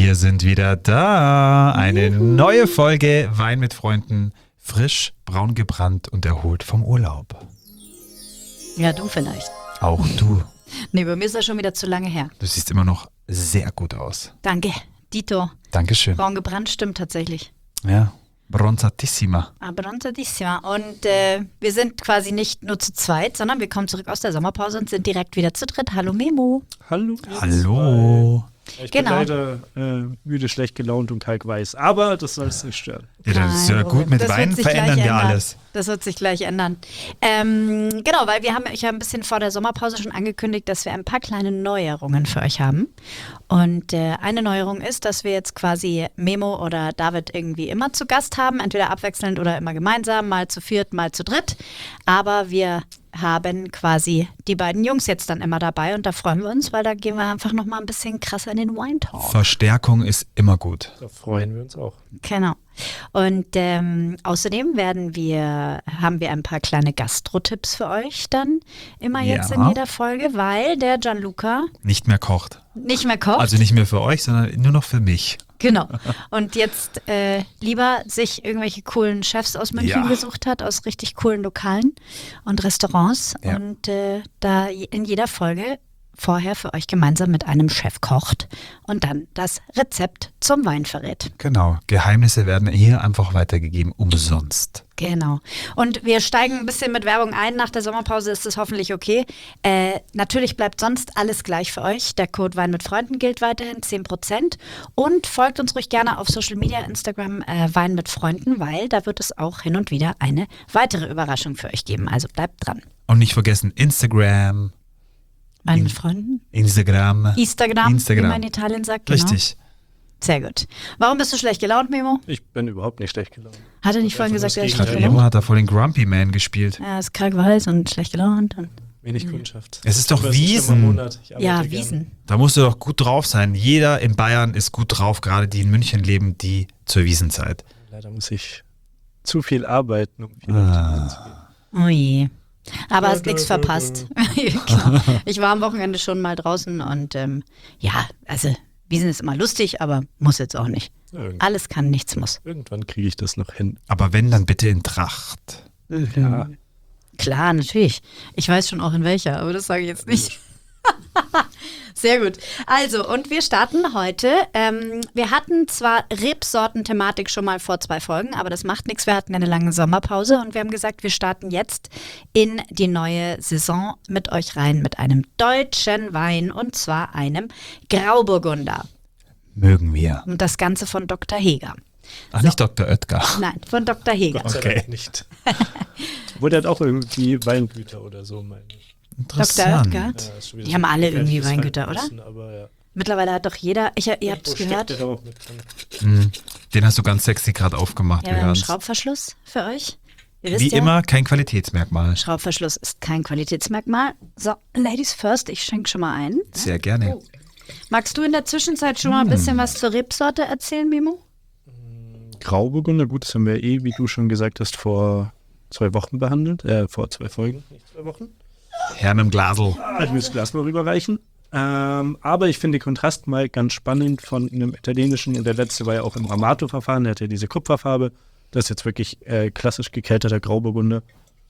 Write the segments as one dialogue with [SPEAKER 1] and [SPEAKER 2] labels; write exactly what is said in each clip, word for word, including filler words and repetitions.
[SPEAKER 1] Wir sind wieder da. Eine Juhu. Neue Folge Wein mit Freunden. Frisch, braun gebrannt und erholt vom Urlaub.
[SPEAKER 2] Ja, du vielleicht.
[SPEAKER 1] Auch du.
[SPEAKER 2] Nee, bei mir ist das schon wieder zu lange her.
[SPEAKER 1] Du siehst immer noch sehr gut aus.
[SPEAKER 2] Danke, Dito.
[SPEAKER 1] Dankeschön.
[SPEAKER 2] Braun gebrannt stimmt tatsächlich.
[SPEAKER 1] Ja, bronzatissima.
[SPEAKER 2] Ah, bronzatissima. Und äh, wir sind quasi nicht nur zu zweit, sondern wir kommen zurück aus der Sommerpause und sind direkt wieder zu dritt. Hallo Memo.
[SPEAKER 3] Hallo.
[SPEAKER 1] Hallo.
[SPEAKER 3] Ich
[SPEAKER 2] genau.
[SPEAKER 3] bin leider äh, müde, schlecht gelaunt und kalkweiß, aber das soll es nicht stören.
[SPEAKER 1] Ja, das ist ja gut, mit
[SPEAKER 2] Das
[SPEAKER 1] Wein
[SPEAKER 2] wird sich
[SPEAKER 1] verändern
[SPEAKER 2] gleich
[SPEAKER 1] wir
[SPEAKER 2] ändern.
[SPEAKER 1] alles.
[SPEAKER 2] Das wird sich gleich ändern. Ähm, genau, weil wir haben euch ja ein bisschen vor der Sommerpause schon angekündigt, dass wir ein paar kleine Neuerungen für euch haben. Und äh, eine Neuerung ist, dass wir jetzt quasi Memo oder David irgendwie immer zu Gast haben, entweder abwechselnd oder immer gemeinsam, mal zu viert, mal zu dritt. Aber wir haben quasi die beiden Jungs jetzt dann immer dabei und da freuen wir uns, weil da gehen wir einfach nochmal ein bisschen krasser in den Wine Talk.
[SPEAKER 1] Verstärkung ist immer gut.
[SPEAKER 3] Da freuen wir uns auch.
[SPEAKER 2] Genau. Und ähm, außerdem werden wir, haben wir ein paar kleine Gastro-Tipps für euch dann immer jetzt
[SPEAKER 1] Ja.
[SPEAKER 2] in jeder Folge, weil der Gianluca
[SPEAKER 1] Nicht mehr kocht.
[SPEAKER 2] nicht mehr kocht.
[SPEAKER 1] Also nicht mehr für euch, sondern nur noch für mich.
[SPEAKER 2] Genau. Und jetzt äh, lieber sich irgendwelche coolen Chefs aus München
[SPEAKER 1] Ja.
[SPEAKER 2] gesucht hat, aus richtig coolen Lokalen und Restaurants.
[SPEAKER 1] Ja.
[SPEAKER 2] Und äh, da in jeder Folge vorher für euch gemeinsam mit einem Chef kocht und dann das Rezept zum Wein verrät.
[SPEAKER 1] Genau. Geheimnisse werden hier einfach weitergegeben, umsonst.
[SPEAKER 2] Genau. Und wir steigen ein bisschen mit Werbung ein. Nach der Sommerpause ist es hoffentlich okay. Äh, natürlich bleibt sonst alles gleich für euch. Der Code Wein mit Freunden gilt weiterhin zehn Prozent. Und folgt uns ruhig gerne auf Social Media, Instagram äh, Wein mit Freunden, weil da wird es auch hin und wieder eine weitere Überraschung für euch geben. Also bleibt dran.
[SPEAKER 1] Und nicht vergessen Instagram,
[SPEAKER 2] Wein
[SPEAKER 1] In-
[SPEAKER 2] mit Freunden?
[SPEAKER 1] Instagram.
[SPEAKER 2] Instagram,
[SPEAKER 1] Instagram.
[SPEAKER 2] wie man in Italien sagt. Genau.
[SPEAKER 1] Richtig.
[SPEAKER 2] Sehr gut. Warum bist du schlecht gelaunt, Memo?
[SPEAKER 3] Ich bin überhaupt nicht schlecht gelaunt.
[SPEAKER 2] Hat er nicht vorhin
[SPEAKER 3] einfach
[SPEAKER 2] gesagt,
[SPEAKER 3] das
[SPEAKER 2] er ist
[SPEAKER 3] Gegenteil.
[SPEAKER 2] schlecht
[SPEAKER 1] Gerade eben
[SPEAKER 2] gelaunt?
[SPEAKER 1] hat er voll den Grumpy Man gespielt.
[SPEAKER 2] Er ist krank weiß und schlecht gelaunt. Und
[SPEAKER 3] Wenig Kundschaft.
[SPEAKER 1] Es ist doch
[SPEAKER 3] Aber es ein schlimmer
[SPEAKER 1] Wiesen.
[SPEAKER 3] Monat. Ich arbeite
[SPEAKER 2] ja,
[SPEAKER 3] gerne.
[SPEAKER 2] Wiesen.
[SPEAKER 1] Da musst du doch gut drauf sein. Jeder in Bayern ist gut drauf, gerade die in München leben, die zur Wiesenzeit.
[SPEAKER 3] Leider muss ich zu viel arbeiten, um viel
[SPEAKER 1] Ah.
[SPEAKER 3] auf die Wiesen zu gehen.
[SPEAKER 2] Oh je. Aber hast
[SPEAKER 3] Dö,
[SPEAKER 2] nichts
[SPEAKER 3] dö,
[SPEAKER 2] verpasst. Genau. Ich war am Wochenende schon mal draußen und ähm, ja, also Wiesen ist immer lustig, aber muss jetzt auch nicht.
[SPEAKER 3] Irgend
[SPEAKER 2] Alles kann, nichts muss.
[SPEAKER 3] irgendwann kriege ich das noch hin.
[SPEAKER 1] Aber wenn, dann bitte in Tracht.
[SPEAKER 3] Ja.
[SPEAKER 2] Klar, natürlich. Ich weiß schon auch in welcher, aber das sage ich jetzt nicht. Sehr gut. Also, und wir starten heute. Ähm, wir hatten zwar Rebsorten-Thematik schon mal vor zwei Folgen, aber das macht nichts. Wir hatten eine lange Sommerpause und wir haben gesagt, wir starten jetzt in die neue Saison mit euch rein mit einem deutschen Wein und zwar einem Grauburgunder.
[SPEAKER 1] Mögen wir.
[SPEAKER 2] Und das Ganze von Doktor Heger.
[SPEAKER 1] Ach, nicht Doktor Oetker.
[SPEAKER 2] Nein, von Doktor Heger.
[SPEAKER 3] Gott sei
[SPEAKER 1] Okay.
[SPEAKER 3] Dank nicht. Wurde hat auch irgendwie Weingüter oder so, meine ich.
[SPEAKER 2] Doktor
[SPEAKER 1] Interessant.
[SPEAKER 2] Oetker?
[SPEAKER 3] Ja, ist schon wieder
[SPEAKER 2] Die
[SPEAKER 3] so
[SPEAKER 2] haben alle
[SPEAKER 3] gefährliches
[SPEAKER 2] irgendwie Weingüter, oder?
[SPEAKER 3] Halbwissen, Aber ja.
[SPEAKER 2] Mittlerweile hat doch jeder, ich, ihr habt es
[SPEAKER 3] Irgendwo steckt
[SPEAKER 2] gehört,
[SPEAKER 3] der da auch mit drin.
[SPEAKER 1] Mhm. Den hast du ganz sexy gerade aufgemacht.
[SPEAKER 2] ja,
[SPEAKER 1] wir
[SPEAKER 2] wir haben einen
[SPEAKER 1] hören's.
[SPEAKER 2] Schraubverschluss für euch. Ihr wisst
[SPEAKER 1] Wie
[SPEAKER 2] ja,
[SPEAKER 1] immer kein Qualitätsmerkmal.
[SPEAKER 2] Schraubverschluss ist kein Qualitätsmerkmal. So, Ladies first, ich schenke schon mal ein.
[SPEAKER 1] Sehr gerne.
[SPEAKER 2] Magst du in der Zwischenzeit schon mal ein bisschen was zur Rebsorte erzählen, Mimo?
[SPEAKER 3] Grauburgunder, gut, das haben wir eh, wie du schon gesagt hast, vor zwei Wochen behandelt. Äh, vor zwei Folgen, nicht zwei Wochen.
[SPEAKER 1] Herr mit dem Glasl.
[SPEAKER 3] Also mir das Glas mal rüberreichen. Ähm, aber ich finde den Kontrast mal ganz spannend von einem italienischen, und der letzte war ja auch im Amato-Verfahren, der hat ja diese Kupferfarbe. Das ist jetzt wirklich äh, klassisch gekelterter Grauburgunder.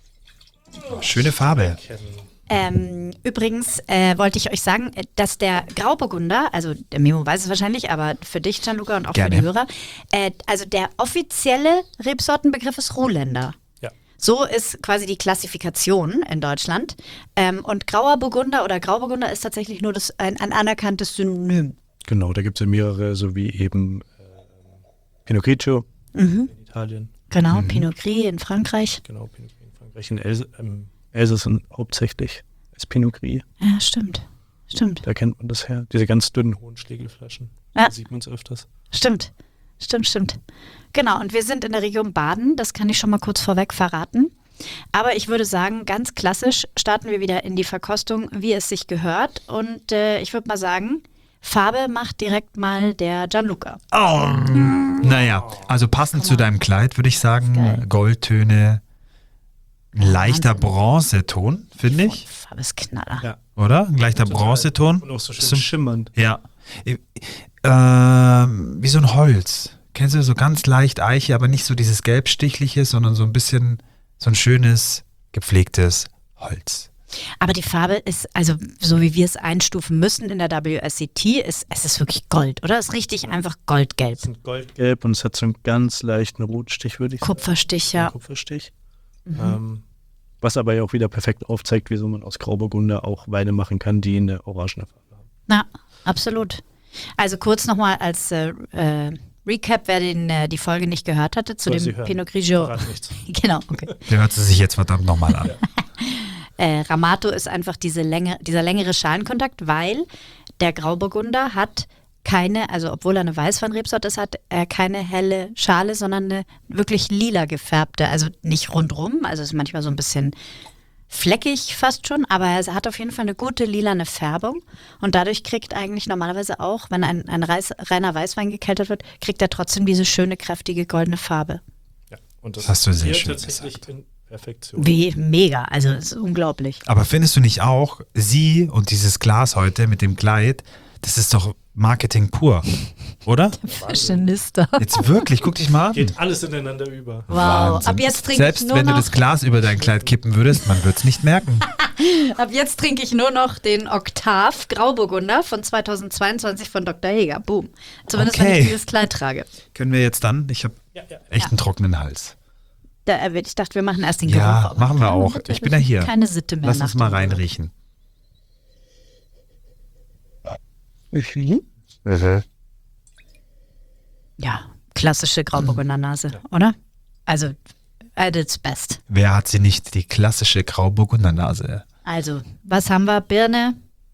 [SPEAKER 1] Schöne Farbe.
[SPEAKER 2] Ähm, übrigens äh, wollte ich euch sagen, äh, dass der Grauburgunder, also der Memo weiß es wahrscheinlich, aber für dich, Gianluca, und auch
[SPEAKER 1] Gerne.
[SPEAKER 2] für die Hörer, äh, also der offizielle Rebsortenbegriff ist Ruhländer.
[SPEAKER 3] Ja.
[SPEAKER 2] So ist quasi die Klassifikation in Deutschland. Ähm, und grauer Burgunder oder Grauburgunder ist tatsächlich nur das, ein, ein anerkanntes Synonym.
[SPEAKER 3] Genau, da gibt es ja mehrere, so wie eben äh, Pinot Grigio
[SPEAKER 2] Mhm.
[SPEAKER 3] in Italien.
[SPEAKER 2] Genau, Pinot Gris in Frankreich.
[SPEAKER 3] Genau, Pinot Gris in Frankreich. In Els ähm, Elsass und hauptsächlich ist Pinot Gris.
[SPEAKER 2] Ja, stimmt. Stimmt.
[SPEAKER 3] Da kennt man das her. Diese ganz dünnen, hohen Schlegelflaschen.
[SPEAKER 2] Ja.
[SPEAKER 3] Da sieht man es öfters.
[SPEAKER 2] Stimmt. Stimmt, stimmt. Genau, und wir sind in der Region Baden, das kann ich schon mal kurz vorweg verraten. Aber ich würde sagen, ganz klassisch starten wir wieder in die Verkostung, wie es sich gehört. Und äh, ich würde mal sagen, Farbe macht direkt mal der Gianluca.
[SPEAKER 1] Oh. Naja, also passend zu deinem Kleid würde ich sagen,
[SPEAKER 2] Geil.
[SPEAKER 1] Goldtöne, Ein leichter
[SPEAKER 2] Wahnsinn.
[SPEAKER 1] Bronzeton, finde ich.
[SPEAKER 2] Die Farbe ist Knaller.
[SPEAKER 3] Ja.
[SPEAKER 1] Oder? Ein leichter
[SPEAKER 3] Total.
[SPEAKER 1] Bronzeton.
[SPEAKER 3] Und auch so schön
[SPEAKER 1] Bisschen-
[SPEAKER 3] schimmernd.
[SPEAKER 1] Ja. Ähm, wie so ein Holz. Kennst du, so ganz leicht Eiche, aber nicht so dieses gelbstichliche, sondern so ein bisschen so ein schönes, gepflegtes Holz.
[SPEAKER 2] Aber die Farbe ist, also so wie wir es einstufen müssen in der W S C T, ist, es ist wirklich Gold, oder? Es ist richtig einfach goldgelb.
[SPEAKER 3] Es ist goldgelb und es hat so einen ganz leichten Rotstich, würde ich sagen.
[SPEAKER 2] Kupferstich,
[SPEAKER 3] Ein
[SPEAKER 2] ja.
[SPEAKER 3] Kupferstich. Ähm, was aber ja auch wieder perfekt aufzeigt, wieso man aus Grauburgunder auch Weine machen kann, die eine orangene Farbe haben.
[SPEAKER 2] Na, absolut. Also kurz nochmal als äh, äh, Recap, wer den, äh, die Folge nicht gehört hatte, zu
[SPEAKER 3] Soll sie
[SPEAKER 2] dem
[SPEAKER 3] hören.
[SPEAKER 2] Pinot Grigio.
[SPEAKER 3] Verrat nichts.
[SPEAKER 2] Genau, okay.
[SPEAKER 1] Der hört sie sich jetzt verdammt nochmal an.
[SPEAKER 2] Äh, Ramato ist einfach diese Länge, dieser längere Schalenkontakt, weil der Grauburgunder hat keine, also obwohl er eine Weißweinrebsorte ist, hat er keine helle Schale, sondern eine wirklich lila gefärbte, also nicht rundrum, also ist manchmal so ein bisschen fleckig fast schon, aber er hat auf jeden Fall eine gute lilane Färbung und dadurch kriegt eigentlich normalerweise auch, wenn ein, ein Reis, reiner Weißwein gekeltert wird, kriegt er trotzdem diese schöne, kräftige, goldene Farbe.
[SPEAKER 3] Ja, und das,
[SPEAKER 1] Das hast du sehr
[SPEAKER 3] hier
[SPEAKER 1] schön
[SPEAKER 3] tatsächlich in Perfektion.
[SPEAKER 2] Wie mega, also das ist unglaublich.
[SPEAKER 1] Aber findest du nicht auch, sie und dieses Glas heute mit dem Kleid, das ist doch Marketing pur, oder?
[SPEAKER 2] Fashionista.
[SPEAKER 1] Jetzt wirklich, guck dich mal an.
[SPEAKER 3] Geht alles ineinander über.
[SPEAKER 2] Wow,
[SPEAKER 1] Wahnsinn.
[SPEAKER 2] ab jetzt trinke ich
[SPEAKER 1] Selbst
[SPEAKER 2] nur
[SPEAKER 1] wenn du
[SPEAKER 2] noch,
[SPEAKER 1] das Glas über dein Kleid kippen würdest, man würde es nicht merken.
[SPEAKER 2] ab jetzt trinke ich nur noch den Oktav Grauburgunder von zweitausendzweiundzwanzig von Doktor Heger. Boom. Zumindest wenn
[SPEAKER 1] Okay.
[SPEAKER 2] ich dieses Kleid trage.
[SPEAKER 1] Können wir jetzt dann? Ich habe
[SPEAKER 3] Ja, ja.
[SPEAKER 1] echt
[SPEAKER 2] Ja.
[SPEAKER 1] einen trockenen Hals.
[SPEAKER 2] Da, äh, ich dachte, wir machen erst den Geruch.
[SPEAKER 1] Ja,
[SPEAKER 2] aber
[SPEAKER 1] machen wir
[SPEAKER 2] keine
[SPEAKER 1] auch.
[SPEAKER 2] Sitte-
[SPEAKER 1] Ich bin ja hier.
[SPEAKER 2] Keine Sitte mehr.
[SPEAKER 1] Lass
[SPEAKER 2] nach
[SPEAKER 1] uns mal
[SPEAKER 2] dem-
[SPEAKER 1] reinriechen.
[SPEAKER 2] Ja, klassische Grauburgunder-Nase, oder? Also, at its best.
[SPEAKER 1] Wer hat sie nicht, die klassische Grauburgunder-Nase?
[SPEAKER 2] Also, was haben wir? Birne,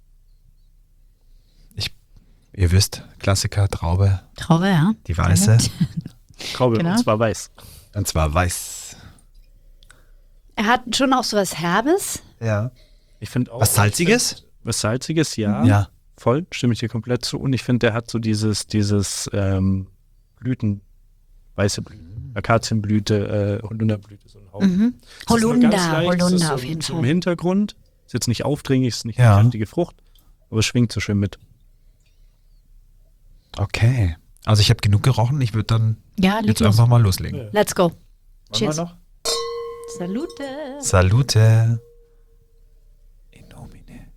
[SPEAKER 1] Ihr wisst, Klassiker, Traube,
[SPEAKER 2] Traube, ja.
[SPEAKER 1] die weiße,
[SPEAKER 3] Traube,
[SPEAKER 2] Genau.
[SPEAKER 3] und zwar weiß.
[SPEAKER 1] und zwar weiß.
[SPEAKER 2] Er hat schon auch so was Herbes.
[SPEAKER 1] Ja.
[SPEAKER 3] Ich finde auch.
[SPEAKER 1] Was Salziges?
[SPEAKER 3] Was Salziges, ja.
[SPEAKER 1] Ja.
[SPEAKER 3] Voll, stimme ich dir komplett zu. Und ich finde, der hat so dieses, dieses ähm, Blüten, weiße Blüten, Akazienblüte, äh, Holunderblüte, so ein Hauch.
[SPEAKER 2] Mhm.
[SPEAKER 3] Es ist nur
[SPEAKER 2] Holunder,
[SPEAKER 3] ganz leicht, es ist
[SPEAKER 2] Holunder
[SPEAKER 3] so,
[SPEAKER 2] auf jeden
[SPEAKER 3] so
[SPEAKER 2] Fall.
[SPEAKER 3] im Hintergrund. Ist jetzt nicht aufdringlich, ist nicht
[SPEAKER 1] Ja.
[SPEAKER 3] eine kräftige Frucht, aber es schwingt so schön mit.
[SPEAKER 1] Okay. Also ich habe genug gerochen, ich würde dann
[SPEAKER 2] Ja, leg
[SPEAKER 1] jetzt
[SPEAKER 2] los.
[SPEAKER 1] einfach mal loslegen.
[SPEAKER 3] Ja.
[SPEAKER 2] Let's go.
[SPEAKER 1] Wollen wir
[SPEAKER 2] Cheers.
[SPEAKER 1] noch?
[SPEAKER 2] Salute.
[SPEAKER 1] Salute. In nomine.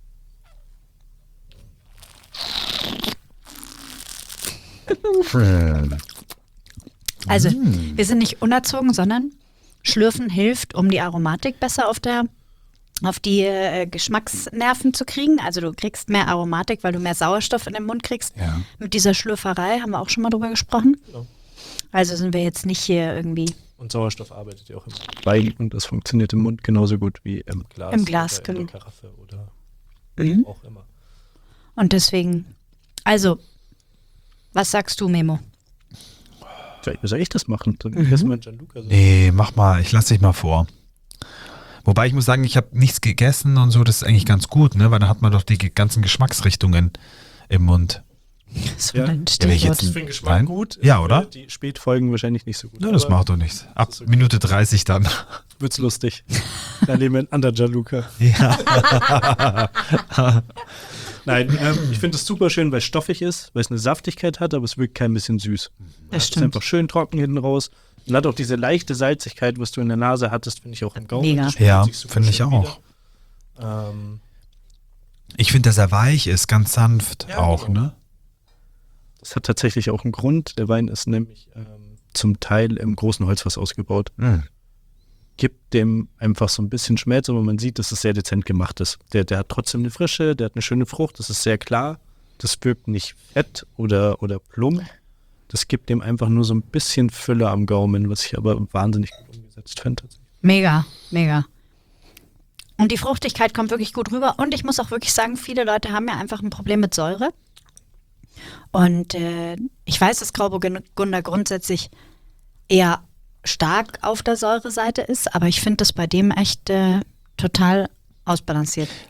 [SPEAKER 2] Also,
[SPEAKER 1] Mm.
[SPEAKER 2] wir sind nicht unerzogen, sondern Schlürfen hilft, um die Aromatik besser auf der auf die äh, Geschmacksnerven zu kriegen. Also du kriegst mehr Aromatik, weil du mehr Sauerstoff in den Mund kriegst.
[SPEAKER 1] Ja.
[SPEAKER 2] Mit dieser Schlürferei haben wir auch schon mal drüber gesprochen.
[SPEAKER 3] Genau.
[SPEAKER 2] Also sind wir jetzt nicht hier irgendwie
[SPEAKER 3] Und Sauerstoff arbeitet ja auch im Wein und das funktioniert im Mund genauso gut wie im Glas.
[SPEAKER 2] Im Glas,
[SPEAKER 3] oder in
[SPEAKER 2] genau.
[SPEAKER 3] der Karaffe oder
[SPEAKER 2] Mhm.
[SPEAKER 3] auch immer.
[SPEAKER 2] und deswegen, also, was sagst du, Memo?
[SPEAKER 3] Soll ich, soll ich das machen? Dann
[SPEAKER 2] Mhm.
[SPEAKER 3] erstmal Gianluca so.
[SPEAKER 1] Nee, mach mal, ich lass dich mal vor. Wobei ich muss sagen, ich habe nichts gegessen und so, das ist eigentlich ganz gut, ne? Weil dann hat man doch die ge- ganzen Geschmacksrichtungen im Mund.
[SPEAKER 2] So
[SPEAKER 3] Ja.
[SPEAKER 2] ein
[SPEAKER 1] Ja, wenn ich
[SPEAKER 2] Stichwort.
[SPEAKER 1] jetzt-
[SPEAKER 3] Für den Geschmack
[SPEAKER 1] Nein?
[SPEAKER 3] gut.
[SPEAKER 1] Ja,
[SPEAKER 3] für
[SPEAKER 1] oder?
[SPEAKER 3] Die Spätfolgen wahrscheinlich nicht so gut.
[SPEAKER 1] Ja, das
[SPEAKER 3] aber
[SPEAKER 1] macht doch nichts. Ab
[SPEAKER 3] ist okay.
[SPEAKER 1] Minute dreißig dann.
[SPEAKER 3] Wird's lustig. Dann nehmen wir einen anderen Gianluca.
[SPEAKER 1] Ja.
[SPEAKER 3] Nein, ähm, ich finde es super schön, weil es stoffig ist, weil es eine Saftigkeit hat, aber es wirkt kein bisschen süß.
[SPEAKER 2] Das
[SPEAKER 3] Es ist
[SPEAKER 2] stimmt.
[SPEAKER 3] einfach schön trocken hinten raus. Und hat auch diese leichte Salzigkeit, was du in der Nase hattest, finde ich auch im Gaumen.
[SPEAKER 2] Mega.
[SPEAKER 3] Das spiegelt
[SPEAKER 1] Ja,
[SPEAKER 3] sich super
[SPEAKER 1] finde ich
[SPEAKER 3] schön
[SPEAKER 1] auch.
[SPEAKER 3] wieder. Ähm,
[SPEAKER 1] Ich finde, dass er weich ist, ganz sanft
[SPEAKER 3] Ja,
[SPEAKER 1] auch,
[SPEAKER 3] genau.
[SPEAKER 1] ne?
[SPEAKER 3] das hat tatsächlich auch einen Grund. Der Wein ist nämlich ähm, zum Teil im großen Holzfass ausgebaut.
[SPEAKER 1] Mhm.
[SPEAKER 3] Gibt dem einfach so ein bisschen Schmelz, aber man sieht, dass es sehr dezent gemacht ist. Der, der hat trotzdem eine Frische, der hat eine schöne Frucht, das ist sehr klar. Das wirkt nicht fett oder, oder plump. Das gibt dem einfach nur so ein bisschen Fülle am Gaumen, was ich aber wahnsinnig gut umgesetzt finde.
[SPEAKER 2] Mega, mega. Und die Fruchtigkeit kommt wirklich gut rüber. Und ich muss auch wirklich sagen, viele Leute haben ja einfach ein Problem mit Säure. Und äh, ich weiß, dass Grauburgunder grundsätzlich eher stark auf der Säureseite ist, aber ich finde das bei dem echt äh, total ausbalanciert.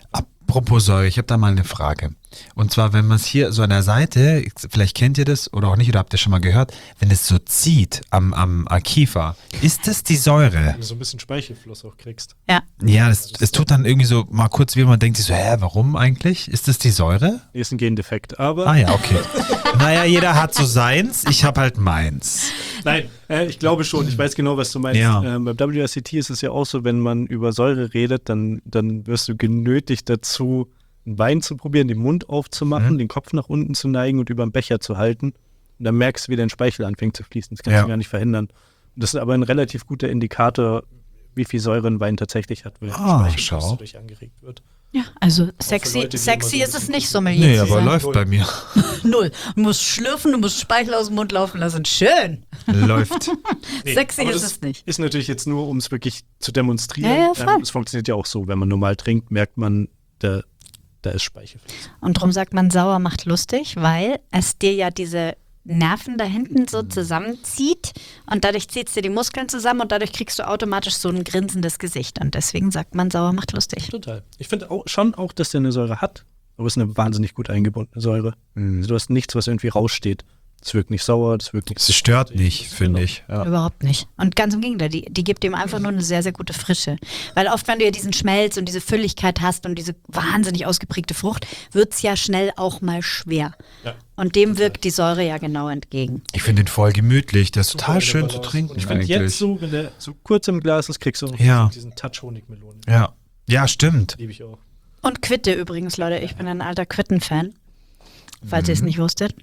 [SPEAKER 1] Apropos Säure, ich habe da mal eine Frage. Und zwar, wenn man es hier so an der Seite, vielleicht kennt ihr das oder auch nicht, oder habt ihr schon mal gehört, wenn es so zieht am, am Kiefer, ist das die Säure?
[SPEAKER 3] Wenn du so ein bisschen Speichelfluss auch kriegst.
[SPEAKER 2] Ja.
[SPEAKER 1] Ja, das, es tut dann irgendwie so mal kurz weh, man denkt sich so, hä, warum eigentlich? Ist das die Säure?
[SPEAKER 3] Nee, ist ein Gendefekt, aber...
[SPEAKER 1] Ah ja, okay. Naja, jeder hat so seins, ich habe halt meins.
[SPEAKER 3] Nein, äh, ich glaube schon, ich weiß genau, was du meinst.
[SPEAKER 1] Ja.
[SPEAKER 3] Ähm, beim W R C T ist es ja auch so, wenn man über Säure redet, dann, dann wirst du genötigt dazu, einen Wein zu probieren, den Mund aufzumachen,
[SPEAKER 1] Mhm.
[SPEAKER 3] den Kopf nach unten zu neigen und über den Becher zu halten. Und dann merkst du, wie dein Speichel anfängt zu fließen. Das kannst
[SPEAKER 1] Ja.
[SPEAKER 3] du gar nicht verhindern. Und das ist aber ein relativ guter Indikator, wie viel Säure ein Wein tatsächlich hat, weil
[SPEAKER 1] Ah,
[SPEAKER 3] der Speichelfluss
[SPEAKER 1] schau.
[SPEAKER 3] dadurch angeregt wird.
[SPEAKER 2] Ja, also sexy,
[SPEAKER 3] Leute, die
[SPEAKER 2] sexy
[SPEAKER 3] immer so
[SPEAKER 2] ist es
[SPEAKER 3] ein
[SPEAKER 2] nicht,
[SPEAKER 3] bisschen-
[SPEAKER 2] Sommelier
[SPEAKER 1] Nee,
[SPEAKER 2] zu
[SPEAKER 1] aber
[SPEAKER 2] sein.
[SPEAKER 1] läuft bei mir.
[SPEAKER 2] Null. Du musst schlürfen, du musst Speichel aus dem Mund laufen lassen. Schön.
[SPEAKER 1] Läuft.
[SPEAKER 3] Nee,
[SPEAKER 2] Sexy
[SPEAKER 3] aber
[SPEAKER 2] ist
[SPEAKER 3] das
[SPEAKER 2] es nicht.
[SPEAKER 3] Ist natürlich jetzt nur, um es wirklich zu demonstrieren.
[SPEAKER 2] Ja, ja, voll.
[SPEAKER 3] Ähm, Es funktioniert ja auch so, wenn man normal trinkt, merkt man, da, da ist Speichelfluss.
[SPEAKER 2] Und darum sagt man, sauer macht lustig, weil es dir ja diese Nerven da hinten so zusammenzieht und dadurch zieht es dir die Muskeln zusammen und dadurch kriegst du automatisch so ein grinsendes Gesicht. Und deswegen sagt man, sauer macht lustig.
[SPEAKER 3] Total. Ich finde auch, schon auch, dass der eine Säure hat, aber es ist eine wahnsinnig gut eingebundene Säure. Also du hast nichts, was irgendwie raussteht. Es wirkt nicht sauer, das wirkt nicht...
[SPEAKER 1] Es stört nicht, finde
[SPEAKER 3] Genau.
[SPEAKER 1] ich. Ja.
[SPEAKER 2] Überhaupt nicht. Und ganz im Gegenteil, die, die gibt dem einfach nur eine sehr, sehr gute Frische. Weil oft, wenn du ja diesen Schmelz und diese Fülligkeit hast und diese wahnsinnig ausgeprägte Frucht, wird es ja schnell auch mal schwer.
[SPEAKER 3] Ja.
[SPEAKER 2] Und dem wirkt die Säure ja genau entgegen.
[SPEAKER 1] Ich finde den voll gemütlich, der ist
[SPEAKER 3] Super
[SPEAKER 1] total
[SPEAKER 3] in der
[SPEAKER 1] schön zu
[SPEAKER 3] Balance.
[SPEAKER 1] trinken
[SPEAKER 3] Und ich finde
[SPEAKER 1] eigentlich.
[SPEAKER 3] jetzt so, wenn der so kurz im Glas ist, kriegst du auch
[SPEAKER 1] Ja.
[SPEAKER 3] diesen Touch Honigmelone.
[SPEAKER 1] Ja. Ja, stimmt.
[SPEAKER 3] Liebe ich auch.
[SPEAKER 2] Und Quitte übrigens, Leute. Ich bin ein alter Quitten-Fan, falls
[SPEAKER 1] Mhm.
[SPEAKER 2] ihr es nicht wusstet.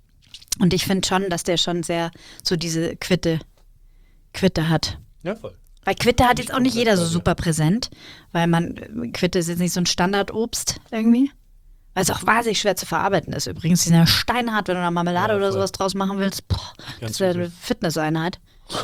[SPEAKER 2] Und ich finde schon, dass der schon sehr so diese Quitte, Quitte hat.
[SPEAKER 3] Ja, voll.
[SPEAKER 2] Weil Quitte hat jetzt auch nicht jeder so
[SPEAKER 3] Ja.
[SPEAKER 2] super präsent, weil man, Quitte ist jetzt nicht so ein Standardobst irgendwie. Weil es auch wahnsinnig schwer zu verarbeiten ist übrigens. Die sind ja steinhart, wenn du da Marmelade
[SPEAKER 3] Ja,
[SPEAKER 2] oder
[SPEAKER 3] voll.
[SPEAKER 2] sowas draus machen willst. Boah,
[SPEAKER 3] Ganz
[SPEAKER 2] das wäre
[SPEAKER 3] übel.
[SPEAKER 2] eine Fitnesseinheit.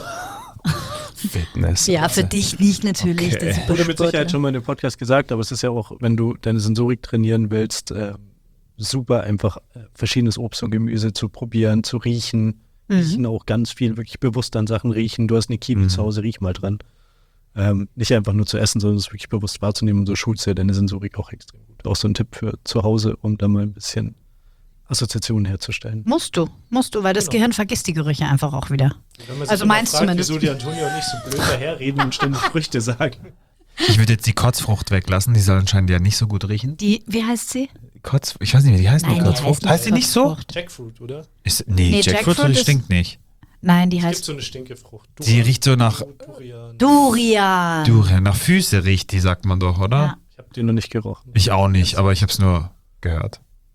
[SPEAKER 1] Fitness.
[SPEAKER 2] Ja, für dich nicht natürlich.
[SPEAKER 1] Okay.
[SPEAKER 2] Das ist
[SPEAKER 3] Wurde mit Sicherheit
[SPEAKER 2] Sportler.
[SPEAKER 3] schon mal in dem Podcast gesagt, aber es ist ja auch, wenn du deine Sensorik trainieren willst, äh, super einfach äh, verschiedenes Obst und Gemüse zu probieren, zu riechen.
[SPEAKER 2] Mhm.
[SPEAKER 3] Riechen auch ganz viel, wirklich bewusst an Sachen riechen. Du hast eine Kiwi
[SPEAKER 1] Mhm.
[SPEAKER 3] zu Hause, riech mal dran. Ähm, nicht einfach nur zu essen, sondern es wirklich bewusst wahrzunehmen und so schulst du ja deine Sensorik auch extrem gut. Auch so ein Tipp für zu Hause, um da mal ein bisschen Assoziationen herzustellen.
[SPEAKER 2] Musst du, musst du, weil das
[SPEAKER 3] Genau.
[SPEAKER 2] Gehirn vergisst die Gerüche einfach auch wieder.
[SPEAKER 3] Wenn man sich
[SPEAKER 2] Also
[SPEAKER 3] immer
[SPEAKER 2] meins
[SPEAKER 3] fragt,
[SPEAKER 2] zumindest.
[SPEAKER 3] wieso die Antonia nicht so blöd daherreden und ständig Früchte sagen.
[SPEAKER 1] Ich würde jetzt die Kotzfrucht weglassen, die soll anscheinend ja nicht so gut riechen.
[SPEAKER 2] Die, wie heißt sie?
[SPEAKER 1] Kotz, ich weiß nicht, wie die heißt.
[SPEAKER 2] Nein,
[SPEAKER 1] nur
[SPEAKER 2] die
[SPEAKER 1] Kotzfrucht.
[SPEAKER 2] heißt
[SPEAKER 1] Heißt die nicht so?
[SPEAKER 2] Kotzfrucht.
[SPEAKER 3] Jackfruit, oder?
[SPEAKER 1] Ist, nee,
[SPEAKER 2] Nee,
[SPEAKER 1] Jackfruit,
[SPEAKER 2] Jackfruit ist-
[SPEAKER 1] stinkt nicht.
[SPEAKER 2] Nein, die
[SPEAKER 3] Es gibt
[SPEAKER 2] heißt
[SPEAKER 3] so eine Stinkefrucht.
[SPEAKER 1] Die riecht so nach
[SPEAKER 3] Durian.
[SPEAKER 2] Durian.
[SPEAKER 1] Durian, nach Füße riecht die, sagt man doch, oder?
[SPEAKER 2] Ja.
[SPEAKER 3] Ich habe die noch nicht gerochen.
[SPEAKER 1] Ich auch nicht, aber ich habe es nur gehört.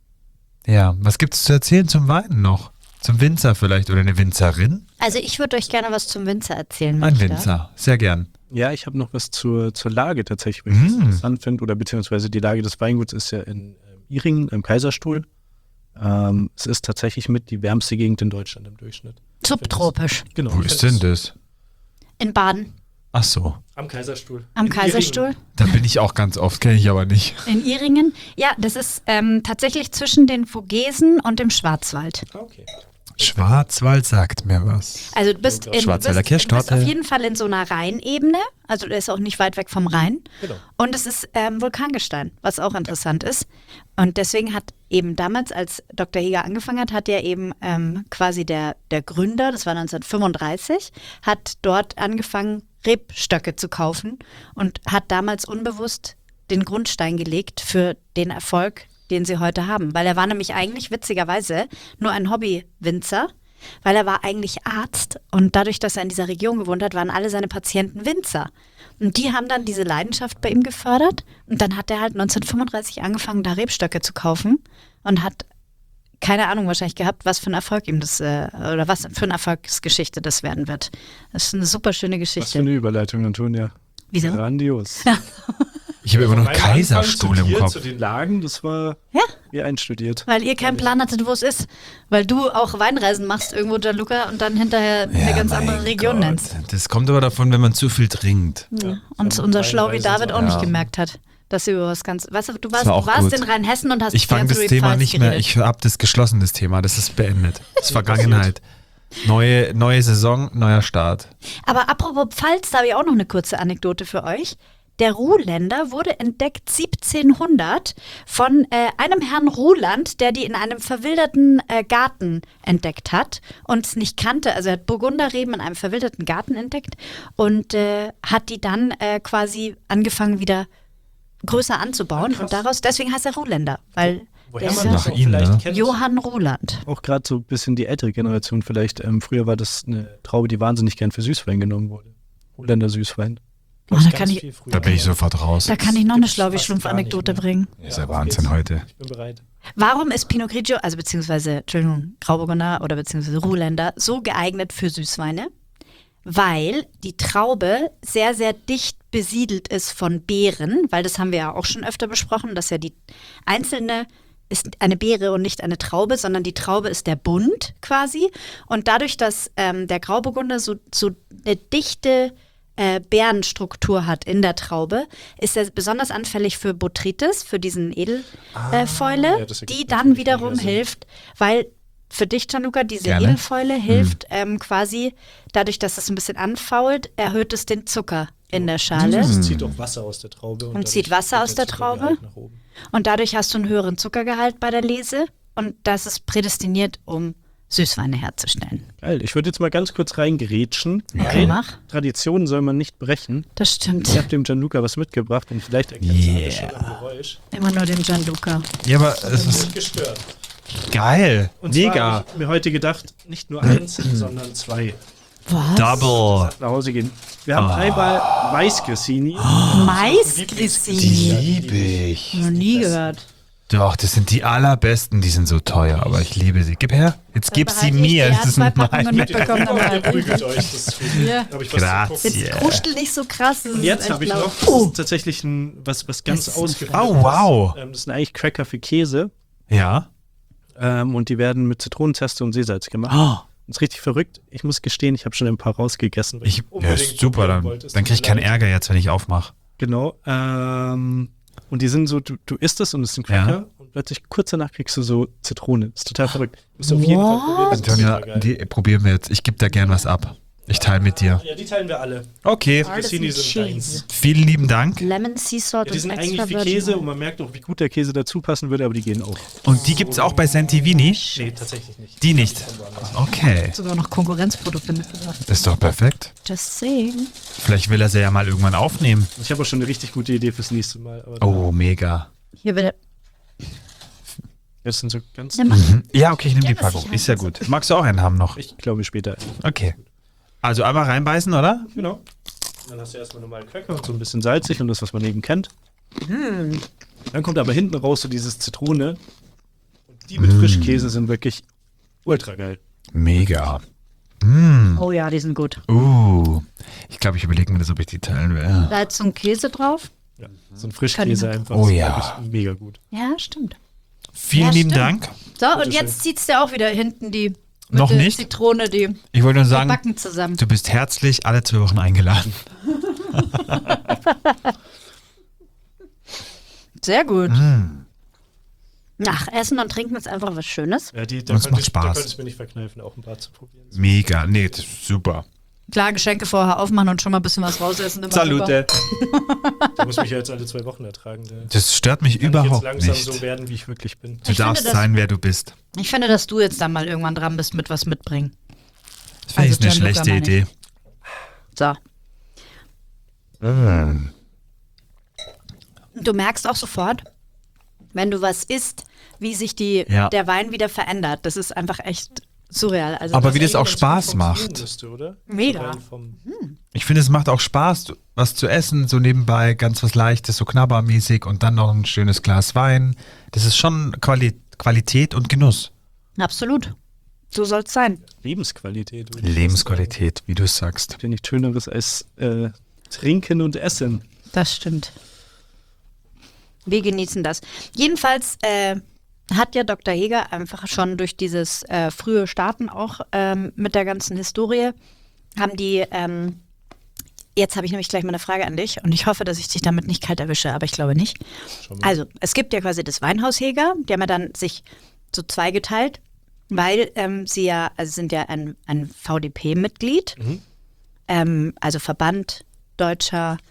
[SPEAKER 1] Ja, was gibt's zu erzählen zum Wein noch? Zum Winzer vielleicht oder eine Winzerin?
[SPEAKER 2] Also ich würde euch gerne was zum Winzer erzählen. wenn
[SPEAKER 1] Ein
[SPEAKER 2] ich darf.
[SPEAKER 1] Winzer, sehr gern.
[SPEAKER 3] Ja, ich habe noch was zur, zur Lage tatsächlich, weil ich das
[SPEAKER 1] Mm.
[SPEAKER 3] interessant finde. Oder beziehungsweise die Lage des Weinguts ist ja in ähm, Iringen, im Kaiserstuhl. Ähm, es ist tatsächlich mit die wärmste Gegend in Deutschland im Durchschnitt.
[SPEAKER 2] Subtropisch.
[SPEAKER 3] Genau.
[SPEAKER 1] Wo
[SPEAKER 3] ich
[SPEAKER 1] ist
[SPEAKER 3] find
[SPEAKER 1] denn
[SPEAKER 3] das?
[SPEAKER 1] das?
[SPEAKER 2] In Baden.
[SPEAKER 1] Ach so,
[SPEAKER 3] Am Kaiserstuhl.
[SPEAKER 2] Am
[SPEAKER 3] In
[SPEAKER 2] Kaiserstuhl.
[SPEAKER 3] Iringen.
[SPEAKER 1] da bin ich auch ganz oft, kenne ich aber nicht.
[SPEAKER 2] In Iringen. Ja, das ist ähm, tatsächlich zwischen den Vogesen und dem Schwarzwald.
[SPEAKER 3] Ah, okay.
[SPEAKER 1] Schwarzwald sagt mir was.
[SPEAKER 2] Also du bist, in, du
[SPEAKER 1] Schwarzwälder
[SPEAKER 2] bist, du bist
[SPEAKER 1] Kirschtorte.
[SPEAKER 2] auf jeden Fall in so einer Rheinebene. Also der ist auch nicht weit weg vom Rhein.
[SPEAKER 3] Genau.
[SPEAKER 2] Und es ist ähm, Vulkangestein, was auch interessant ist. Und deswegen hat eben damals, als Doktor Heger angefangen hat, hat ja eben ähm, quasi der, der Gründer, das war neunzehnhundertfünfunddreißig, hat dort angefangen, Rebstöcke zu kaufen und hat damals unbewusst den Grundstein gelegt für den Erfolg, den sie heute haben. Weil er war nämlich eigentlich witzigerweise nur ein Hobby-Winzer, weil er war eigentlich Arzt und dadurch, dass er in dieser Region gewohnt hat, waren alle seine Patienten Winzer. Und die haben dann diese Leidenschaft bei ihm gefördert und dann hat er halt neunzehnhundertfünfunddreißig angefangen, da Rebstöcke zu kaufen und hat keine Ahnung wahrscheinlich gehabt, was für ein Erfolg ihm das, äh, oder was für eine Erfolgsgeschichte das werden wird. Das ist eine super schöne
[SPEAKER 3] Was für
[SPEAKER 2] Geschichte.
[SPEAKER 3] eine Überleitung, Antonia.
[SPEAKER 2] Wieso?
[SPEAKER 3] Grandios.
[SPEAKER 1] Ich habe immer noch
[SPEAKER 3] Mein
[SPEAKER 1] Kaiserstuhl
[SPEAKER 3] Anfang zu
[SPEAKER 1] im
[SPEAKER 3] dir,
[SPEAKER 1] Kopf.
[SPEAKER 3] Zu den Lagen, das war
[SPEAKER 2] Ja,
[SPEAKER 3] wie einstudiert.
[SPEAKER 2] weil ihr keinen Plan hattet, wo es ist. Weil du auch Weinreisen machst irgendwo, Gianluca, und dann hinterher eine
[SPEAKER 1] Ja,
[SPEAKER 2] ganz
[SPEAKER 1] mein
[SPEAKER 2] andere Region
[SPEAKER 1] Gott.
[SPEAKER 2] nennst.
[SPEAKER 1] Das kommt aber davon, wenn man zu viel trinkt.
[SPEAKER 2] Ja. Und unser Schlau wie
[SPEAKER 3] Weinreisen
[SPEAKER 2] David auch nicht
[SPEAKER 1] ja.
[SPEAKER 2] gemerkt hat, dass sie über was ganz. Weißt du, du warst,
[SPEAKER 1] war
[SPEAKER 2] du
[SPEAKER 1] auch
[SPEAKER 2] warst
[SPEAKER 1] gut.
[SPEAKER 2] in Rheinhessen und hast
[SPEAKER 1] Ich fange
[SPEAKER 2] ganz
[SPEAKER 1] das
[SPEAKER 2] über die
[SPEAKER 1] Thema
[SPEAKER 2] Pfalz
[SPEAKER 1] nicht mehr,
[SPEAKER 2] geredet.
[SPEAKER 1] ich habe das geschlossen, das Thema. Das ist beendet. Das ist Vergangenheit. Neue, neue Saison, neuer Start.
[SPEAKER 2] Aber apropos Pfalz, da habe ich auch noch eine kurze Anekdote für euch. der Ruhländer wurde entdeckt siebzehnhundert von äh, einem Herrn Ruhland, der die in einem verwilderten äh, Garten entdeckt hat und es nicht kannte. Also er hat Burgunderreben in einem verwilderten Garten entdeckt und äh, hat die dann äh, quasi angefangen wieder größer anzubauen.
[SPEAKER 3] Ach,
[SPEAKER 2] und daraus, deswegen heißt er Ruhländer, weil
[SPEAKER 3] Woher
[SPEAKER 2] der
[SPEAKER 3] man
[SPEAKER 2] ist
[SPEAKER 3] das
[SPEAKER 1] Nach
[SPEAKER 3] auch
[SPEAKER 1] ihm,
[SPEAKER 3] vielleicht
[SPEAKER 1] ne?
[SPEAKER 3] kennt.
[SPEAKER 2] Johann Ruhland.
[SPEAKER 3] Auch gerade so ein bisschen die ältere Generation vielleicht. Ähm, früher war das eine Traube, die wahnsinnig gern für Süßwein genommen wurde. Holländer Süßwein.
[SPEAKER 2] Oh, da kann ich-
[SPEAKER 1] Da bin ich sofort raus.
[SPEAKER 2] Da kann ich noch eine
[SPEAKER 3] gibt's
[SPEAKER 2] schlaue
[SPEAKER 3] fast
[SPEAKER 2] Schlumpfanekdote
[SPEAKER 3] gar nicht
[SPEAKER 2] bringen.
[SPEAKER 1] Ist ja
[SPEAKER 3] auf
[SPEAKER 1] Wahnsinn
[SPEAKER 3] geht's.
[SPEAKER 1] heute.
[SPEAKER 3] Ich bin bereit.
[SPEAKER 2] Warum ist Pinot Grigio, also beziehungsweise, Entschuldigung, Grauburgunder oder beziehungsweise Ruhländer, so geeignet für Süßweine? Weil die Traube sehr, sehr dicht besiedelt ist von Beeren, weil das haben wir ja auch schon öfter besprochen, dass ja die einzelne ist eine Beere und nicht eine Traube, sondern die Traube ist der Bund quasi. Und dadurch, dass ähm, der Grauburgunder so, so eine dichte äh, Beerenstruktur hat in der Traube, ist er besonders anfällig für Botrytis, für diesen Edelfäule, äh, Fäule,
[SPEAKER 3] ja, das ergibt
[SPEAKER 2] die dann
[SPEAKER 3] natürlich
[SPEAKER 2] wiederum
[SPEAKER 3] mega Sinn.
[SPEAKER 2] hilft, weil für dich, Gianluca, diese
[SPEAKER 1] Gerne.
[SPEAKER 2] Edelfäule hilft ähm, quasi, dadurch, dass es ein bisschen anfault, erhöht es den Zucker in der Schale.
[SPEAKER 3] Es zieht auch Wasser aus der Traube.
[SPEAKER 2] Und zieht Wasser aus der Traube. Und dadurch hast du einen höheren Zuckergehalt bei der Lese. Und das ist prädestiniert, um Süßweine herzustellen.
[SPEAKER 3] Geil, ich würde jetzt mal ganz kurz reingerätschen.
[SPEAKER 2] Okay,
[SPEAKER 3] Weil
[SPEAKER 2] mach.
[SPEAKER 3] Traditionen soll man nicht brechen.
[SPEAKER 2] Das stimmt.
[SPEAKER 3] Ich habe dem Gianluca was mitgebracht und vielleicht erkennt ihr
[SPEAKER 1] Yeah.
[SPEAKER 3] alle schon am Geräusch.
[SPEAKER 2] Immer nur dem Gianluca.
[SPEAKER 1] Ja, aber es
[SPEAKER 3] Ich
[SPEAKER 1] ist
[SPEAKER 3] bin gestört.
[SPEAKER 1] geil.
[SPEAKER 3] Und zwar
[SPEAKER 1] Mega.
[SPEAKER 3] habe ich mir heute gedacht, nicht nur eins, sondern zwei
[SPEAKER 2] Was?
[SPEAKER 1] Double.
[SPEAKER 3] nach Hause gehen. Wir haben einmal Weißgrissini.
[SPEAKER 2] Maisgrissini.
[SPEAKER 1] Liebe ich.
[SPEAKER 2] Noch nie gehört.
[SPEAKER 1] Doch, das sind die allerbesten. Die sind so teuer, aber ich liebe sie. Gib her. Jetzt gib sie
[SPEAKER 2] behalte ich
[SPEAKER 1] mir.
[SPEAKER 2] die
[SPEAKER 1] Das
[SPEAKER 2] erst
[SPEAKER 1] sind
[SPEAKER 2] zwei Packungen
[SPEAKER 1] meine.
[SPEAKER 2] mit. Bekommt dann
[SPEAKER 3] Der
[SPEAKER 2] halt.
[SPEAKER 3] prügelt euch, das ist viel.
[SPEAKER 2] Ja.
[SPEAKER 3] Hab ich was
[SPEAKER 1] Grazie.
[SPEAKER 3] zu gucken.
[SPEAKER 2] Jetzt kuschel nicht so krass. das
[SPEAKER 3] Und
[SPEAKER 2] ist
[SPEAKER 3] jetzt
[SPEAKER 2] echt
[SPEAKER 3] habe ich
[SPEAKER 2] laut.
[SPEAKER 3] noch das ist tatsächlich ein, was, was ganz
[SPEAKER 2] Das ist ein
[SPEAKER 3] ausgefallen.
[SPEAKER 1] Oh, wow.
[SPEAKER 3] Ähm, das sind eigentlich Cracker für Käse.
[SPEAKER 1] Ja.
[SPEAKER 3] Ähm, und die werden mit Zitronenzeste und Seesalz gemacht.
[SPEAKER 1] Oh,
[SPEAKER 3] Das ist richtig verrückt. Ich muss gestehen, ich habe schon ein paar rausgegessen. weil
[SPEAKER 1] ich, ja,
[SPEAKER 3] unbedingt
[SPEAKER 1] ist super.
[SPEAKER 3] probieren
[SPEAKER 1] Dann,
[SPEAKER 3] wollte. Es
[SPEAKER 1] dann
[SPEAKER 3] tut
[SPEAKER 1] kriege ich
[SPEAKER 3] mir
[SPEAKER 1] keinen
[SPEAKER 3] leid.
[SPEAKER 1] Ärger jetzt, wenn ich aufmache.
[SPEAKER 3] Genau. Ähm, und die sind so, du, du isst es und es sind Cracker
[SPEAKER 1] Ja.
[SPEAKER 3] und plötzlich kurz danach kriegst du so Zitrone. Das ist total verrückt. Musst du auf jeden Fall probieren. Das ist
[SPEAKER 1] Antonia,
[SPEAKER 3] super geil.
[SPEAKER 1] die probieren wir jetzt. Ich gebe da gern was ab. Ich teile mit dir.
[SPEAKER 3] Ja, die teilen wir alle.
[SPEAKER 1] Okay.
[SPEAKER 3] Grissini sind deins.
[SPEAKER 1] Vielen lieben Dank.
[SPEAKER 2] Lemon, Sea Salt
[SPEAKER 3] Ja, die sind
[SPEAKER 2] und
[SPEAKER 3] eigentlich
[SPEAKER 2] extra
[SPEAKER 3] wie
[SPEAKER 2] Virgin
[SPEAKER 3] Käse
[SPEAKER 2] Oil.
[SPEAKER 3] und man merkt auch, wie gut der Käse dazu passen würde, aber die gehen auch.
[SPEAKER 1] Und die gibt es auch bei Santivini?
[SPEAKER 3] Nee, tatsächlich nicht.
[SPEAKER 1] Die nicht. Okay.
[SPEAKER 2] Sogar noch Konkurrenzprodukte mitgebracht.
[SPEAKER 1] Ist doch perfekt.
[SPEAKER 2] Just saying.
[SPEAKER 1] Vielleicht will er sie ja mal irgendwann aufnehmen.
[SPEAKER 3] Ich habe auch schon eine richtig gute Idee fürs nächste Mal. Aber
[SPEAKER 1] Oh, mega.
[SPEAKER 2] Hier bitte.
[SPEAKER 3] das sind so ganz.
[SPEAKER 2] Nimm mal.
[SPEAKER 1] Ja, okay, ich nehme die
[SPEAKER 2] Ja, was
[SPEAKER 1] Packung.
[SPEAKER 2] ich
[SPEAKER 1] Ist ja gut. Magst du auch einen haben noch?
[SPEAKER 3] Ich glaube später.
[SPEAKER 1] Okay. Also einmal reinbeißen, oder?
[SPEAKER 3] Genau. Dann hast du erstmal normalen Cracker und so ein bisschen salzig und das, was man eben kennt. Dann kommt aber hinten raus so dieses Zitrone. Und die mit Frischkäse sind wirklich ultra geil.
[SPEAKER 1] Mega.
[SPEAKER 2] Oh ja, die sind gut.
[SPEAKER 1] Uh. Ich glaube, ich überlege mir das, ob ich die teilen will.
[SPEAKER 2] Salz und Käse drauf.
[SPEAKER 3] Ja, so ein Frischkäse
[SPEAKER 2] Kann-
[SPEAKER 3] einfach.
[SPEAKER 1] Oh
[SPEAKER 3] ist
[SPEAKER 1] ja.
[SPEAKER 3] wirklich mega gut.
[SPEAKER 2] Ja, stimmt.
[SPEAKER 1] Vielen
[SPEAKER 2] Ja,
[SPEAKER 1] lieben
[SPEAKER 2] stimmt.
[SPEAKER 1] Dank.
[SPEAKER 2] So, und
[SPEAKER 3] Bitteschön.
[SPEAKER 2] jetzt zieht's dir auch wieder hinten die mit
[SPEAKER 1] Noch
[SPEAKER 2] der
[SPEAKER 1] nicht?
[SPEAKER 2] Zitrone, die,
[SPEAKER 1] Ich wollte nur
[SPEAKER 2] die
[SPEAKER 1] sagen,
[SPEAKER 2] Backen zusammen.
[SPEAKER 1] du bist herzlich alle zwei Wochen eingeladen.
[SPEAKER 2] Sehr gut.
[SPEAKER 1] Mm.
[SPEAKER 2] Nach Essen und Trinken ist einfach was Schönes.
[SPEAKER 3] Ja, die, da
[SPEAKER 1] Und es
[SPEAKER 3] könnte
[SPEAKER 1] macht
[SPEAKER 3] ich, da
[SPEAKER 1] Spaß.
[SPEAKER 3] könnte ich mir nicht verkneifen, auch ein paar zu probieren.
[SPEAKER 1] Mega. Nee, das ist super.
[SPEAKER 2] Klar, Geschenke vorher aufmachen und schon mal ein bisschen was rausessen. Immer super.
[SPEAKER 1] Salute.
[SPEAKER 3] Da muss mich ja jetzt alle zwei Wochen ertragen. Da kann
[SPEAKER 1] Das stört mich
[SPEAKER 3] ich jetzt
[SPEAKER 1] überhaupt
[SPEAKER 3] langsam
[SPEAKER 1] nicht.
[SPEAKER 3] so werden, wie ich wirklich bin.
[SPEAKER 1] Du
[SPEAKER 2] Ich
[SPEAKER 1] darfst
[SPEAKER 2] finde das-
[SPEAKER 1] sein, wer du bist.
[SPEAKER 2] Ich finde, dass du jetzt dann mal irgendwann dran bist mit was mitbringen.
[SPEAKER 1] Das finde ich
[SPEAKER 2] Also
[SPEAKER 1] eine
[SPEAKER 2] Gianluca
[SPEAKER 1] schlechte
[SPEAKER 2] meine ich.
[SPEAKER 1] Idee.
[SPEAKER 2] So.
[SPEAKER 1] Mm.
[SPEAKER 2] Du merkst auch sofort, wenn du was isst, wie sich die,
[SPEAKER 1] Ja.
[SPEAKER 2] der Wein wieder verändert. Das ist einfach echt surreal. Also
[SPEAKER 1] Aber
[SPEAKER 2] das
[SPEAKER 1] wie das
[SPEAKER 2] ist
[SPEAKER 1] auch
[SPEAKER 3] Ganz gut
[SPEAKER 1] Spaß
[SPEAKER 3] funktionieren
[SPEAKER 1] macht.
[SPEAKER 3] müsste, oder?
[SPEAKER 2] Mega.
[SPEAKER 3] So rein vom-
[SPEAKER 1] Ich finde, es macht auch Spaß, was zu essen, so nebenbei, ganz was Leichtes, so knabbermäßig und dann noch ein schönes Glas Wein. Das ist schon Quali Qualität und Genuss.
[SPEAKER 2] Absolut. So soll es sein.
[SPEAKER 3] Lebensqualität. würde ich
[SPEAKER 1] Lebensqualität, wie du es sagst.
[SPEAKER 3] sagen. Ja, nichts Schöneres als äh, Trinken und Essen.
[SPEAKER 2] Das stimmt. Wir genießen das. Jedenfalls äh, hat ja Doktor Heger einfach schon durch dieses äh, frühe Starten auch ähm, mit der ganzen Historie, haben die, ähm, jetzt habe ich nämlich gleich mal eine Frage an dich und ich hoffe, dass ich dich damit nicht kalt erwische, aber ich glaube nicht.
[SPEAKER 3] Schau mal.
[SPEAKER 2] Also, es gibt ja quasi das Weinhaus Heger, die haben ja dann sich so zweigeteilt, weil ähm, sie ja, also sind ja ein, ein V D P-Mitglied,
[SPEAKER 3] Mhm.
[SPEAKER 2] ähm, also Verband Deutscher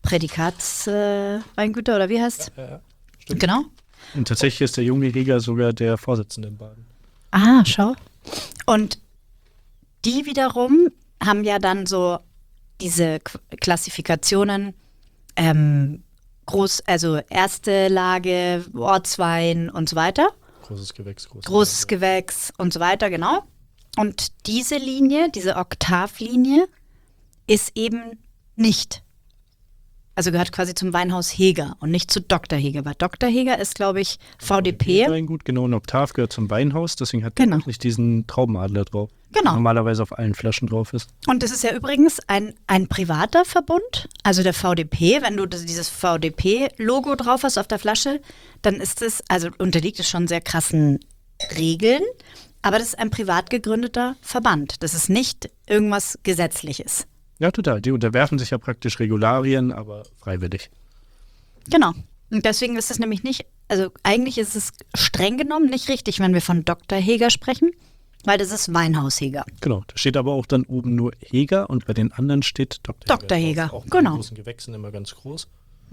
[SPEAKER 2] Prädikatsweingüter, äh, oder wie heißt
[SPEAKER 3] Ja, ja, stimmt.
[SPEAKER 2] Genau.
[SPEAKER 3] Und tatsächlich ist der junge Heger sogar der Vorsitzende in Baden.
[SPEAKER 2] Ah, schau. Und die wiederum haben ja dann so diese K- Klassifikationen, ähm, groß, also erste Lage, Ortswein und so weiter.
[SPEAKER 3] Großes Gewächs, großes
[SPEAKER 2] Großes
[SPEAKER 3] Wein.
[SPEAKER 2] Gewächs und so weiter, genau. Und diese Linie, diese Oktavlinie, ist eben nicht, also gehört quasi zum Weinhaus Heger und nicht zu Doktor Heger, weil Doktor Heger ist, glaube ich, V D P.
[SPEAKER 3] Weingut, genau, ein Oktav gehört zum Weinhaus, deswegen hat
[SPEAKER 2] Genau.
[SPEAKER 3] der nicht diesen Traubenadler drauf.
[SPEAKER 2] Genau.
[SPEAKER 3] Der normalerweise auf allen Flaschen drauf ist.
[SPEAKER 2] Und das ist ja übrigens ein, ein privater Verbund, also der V D P. Wenn du das, dieses V D P-Logo drauf hast auf der Flasche, dann ist es, also unterliegt es schon sehr krassen Regeln, aber das ist ein privat gegründeter Verband. Das ist nicht irgendwas Gesetzliches.
[SPEAKER 3] Ja, total. Die unterwerfen sich ja praktisch Regularien, aber freiwillig.
[SPEAKER 2] Genau. Und deswegen ist es nämlich nicht, also eigentlich ist es streng genommen nicht richtig, wenn wir von Doktor Heger sprechen, weil das ist Weinhaus Heger.
[SPEAKER 3] Genau, da steht aber auch dann oben nur Heger und bei den anderen steht Doktor
[SPEAKER 2] Doktor Heger,
[SPEAKER 3] drauf. Auch
[SPEAKER 2] genau.
[SPEAKER 3] bei großen Gewächsen immer ganz groß.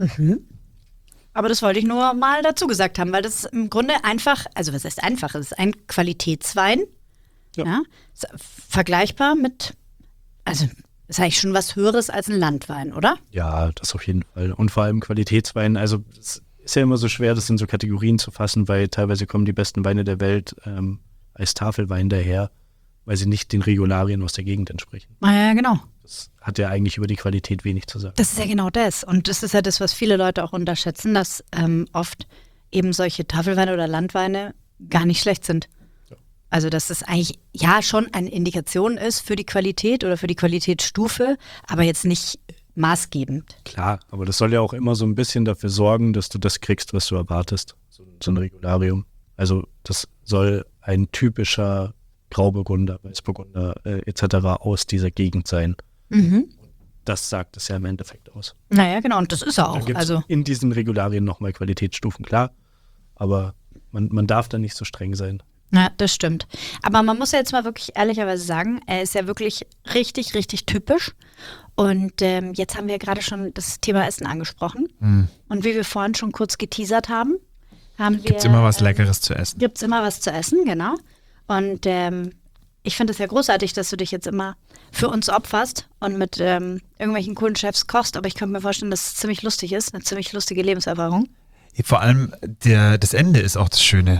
[SPEAKER 2] Aber das wollte ich nur mal dazu gesagt haben, weil das ist im Grunde einfach, also was heißt einfach, es ist ein Qualitätswein, ja.
[SPEAKER 3] Ja.
[SPEAKER 2] Ist vergleichbar mit, also ist eigentlich schon was Höheres als ein Landwein, oder?
[SPEAKER 3] Ja, das auf jeden Fall. Und vor allem Qualitätswein. Also es ist ja immer so schwer, das in so Kategorien zu fassen, weil teilweise kommen die besten Weine der Welt ähm, als Tafelwein daher, weil sie nicht den Regularien aus der Gegend entsprechen.
[SPEAKER 2] Ah, ja, genau.
[SPEAKER 3] Das hat ja eigentlich über die Qualität wenig zu sagen.
[SPEAKER 2] Das ist ja genau das. Und das ist ja das, was viele Leute auch unterschätzen, dass ähm, oft eben solche Tafelweine oder Landweine gar nicht schlecht sind.
[SPEAKER 3] Ja.
[SPEAKER 2] Also dass es eigentlich ja schon eine Indikation ist für die Qualität oder für die Qualitätsstufe, aber jetzt nicht maßgebend.
[SPEAKER 3] Klar, aber das soll ja auch immer so ein bisschen dafür sorgen, dass du das kriegst, was du erwartest. So, so ein Regularium. Also das soll ein typischer Grauburgunder, Weißburgunder äh, et cetera aus dieser Gegend sein.
[SPEAKER 2] Mhm.
[SPEAKER 3] Das sagt es ja im Endeffekt aus.
[SPEAKER 2] Naja, genau, und das ist er
[SPEAKER 3] Da
[SPEAKER 2] auch.
[SPEAKER 3] gibt es
[SPEAKER 2] Also
[SPEAKER 3] in diesen Regularien nochmal Qualitätsstufen, klar. Aber man, man darf da nicht so streng sein.
[SPEAKER 2] ja, das stimmt. Aber man muss ja jetzt mal wirklich ehrlicherweise sagen, er ist ja wirklich richtig, richtig typisch. Und ähm, jetzt haben wir gerade schon das Thema Essen angesprochen.
[SPEAKER 1] Hm.
[SPEAKER 2] Und wie wir vorhin schon kurz geteasert haben, haben wir...
[SPEAKER 1] Gibt's immer was
[SPEAKER 2] ähm,
[SPEAKER 1] Leckeres zu essen.
[SPEAKER 2] Gibt es immer was zu essen, genau. Und ähm, ich finde es ja großartig, dass du dich jetzt immer für uns opferst und mit ähm, irgendwelchen coolen Chefs kochst. Aber ich könnte mir vorstellen, dass es ziemlich lustig ist, eine ziemlich lustige Lebenserfahrung.
[SPEAKER 1] Vor allem der, das Ende ist auch das Schöne.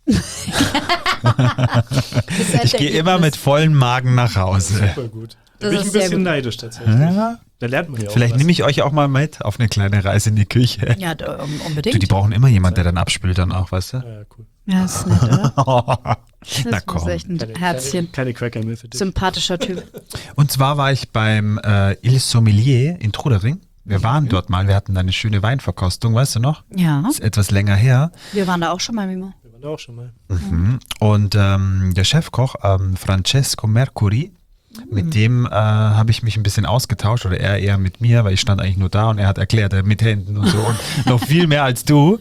[SPEAKER 1] Ich gehe immer mit vollem Magen nach Hause.
[SPEAKER 3] Super gut. Da
[SPEAKER 2] Das
[SPEAKER 3] bin ich
[SPEAKER 2] ist
[SPEAKER 3] ein
[SPEAKER 2] sehr
[SPEAKER 3] bisschen
[SPEAKER 2] gut.
[SPEAKER 3] neidisch tatsächlich.
[SPEAKER 1] Ja.
[SPEAKER 3] Da lernt man ja auch
[SPEAKER 1] Vielleicht
[SPEAKER 3] was.
[SPEAKER 1] nehme ich euch auch mal mit auf eine kleine Reise in die Küche.
[SPEAKER 2] Ja, d- um,
[SPEAKER 1] Du,
[SPEAKER 2] unbedingt.
[SPEAKER 1] die brauchen immer jemand, der dann abspült dann auch, weißt du?
[SPEAKER 3] Ja, ja, cool.
[SPEAKER 2] Ja, das ist nett, oder? Das
[SPEAKER 1] Na
[SPEAKER 2] ist
[SPEAKER 1] komm.
[SPEAKER 2] echt ein
[SPEAKER 3] Keine,
[SPEAKER 2] Herzchen.
[SPEAKER 3] Keine, keine Cracker mehr für dich.
[SPEAKER 2] Sympathischer Typ.
[SPEAKER 1] Und zwar war ich beim äh, Il Sommelier in Trudering. Wir waren dort mal, wir hatten da eine schöne Weinverkostung, weißt du noch?
[SPEAKER 2] Ja,
[SPEAKER 1] Ist etwas länger her.
[SPEAKER 2] wir waren da auch schon mal, Mimo.
[SPEAKER 3] Wir waren da auch schon mal.
[SPEAKER 1] Mhm. Und ähm, der Chefkoch, ähm, Francesco Mercuri, mit dem äh, habe ich mich ein bisschen ausgetauscht oder er eher mit mir, weil ich stand eigentlich nur da und er hat erklärt, er mit Händen und so und noch viel mehr als du.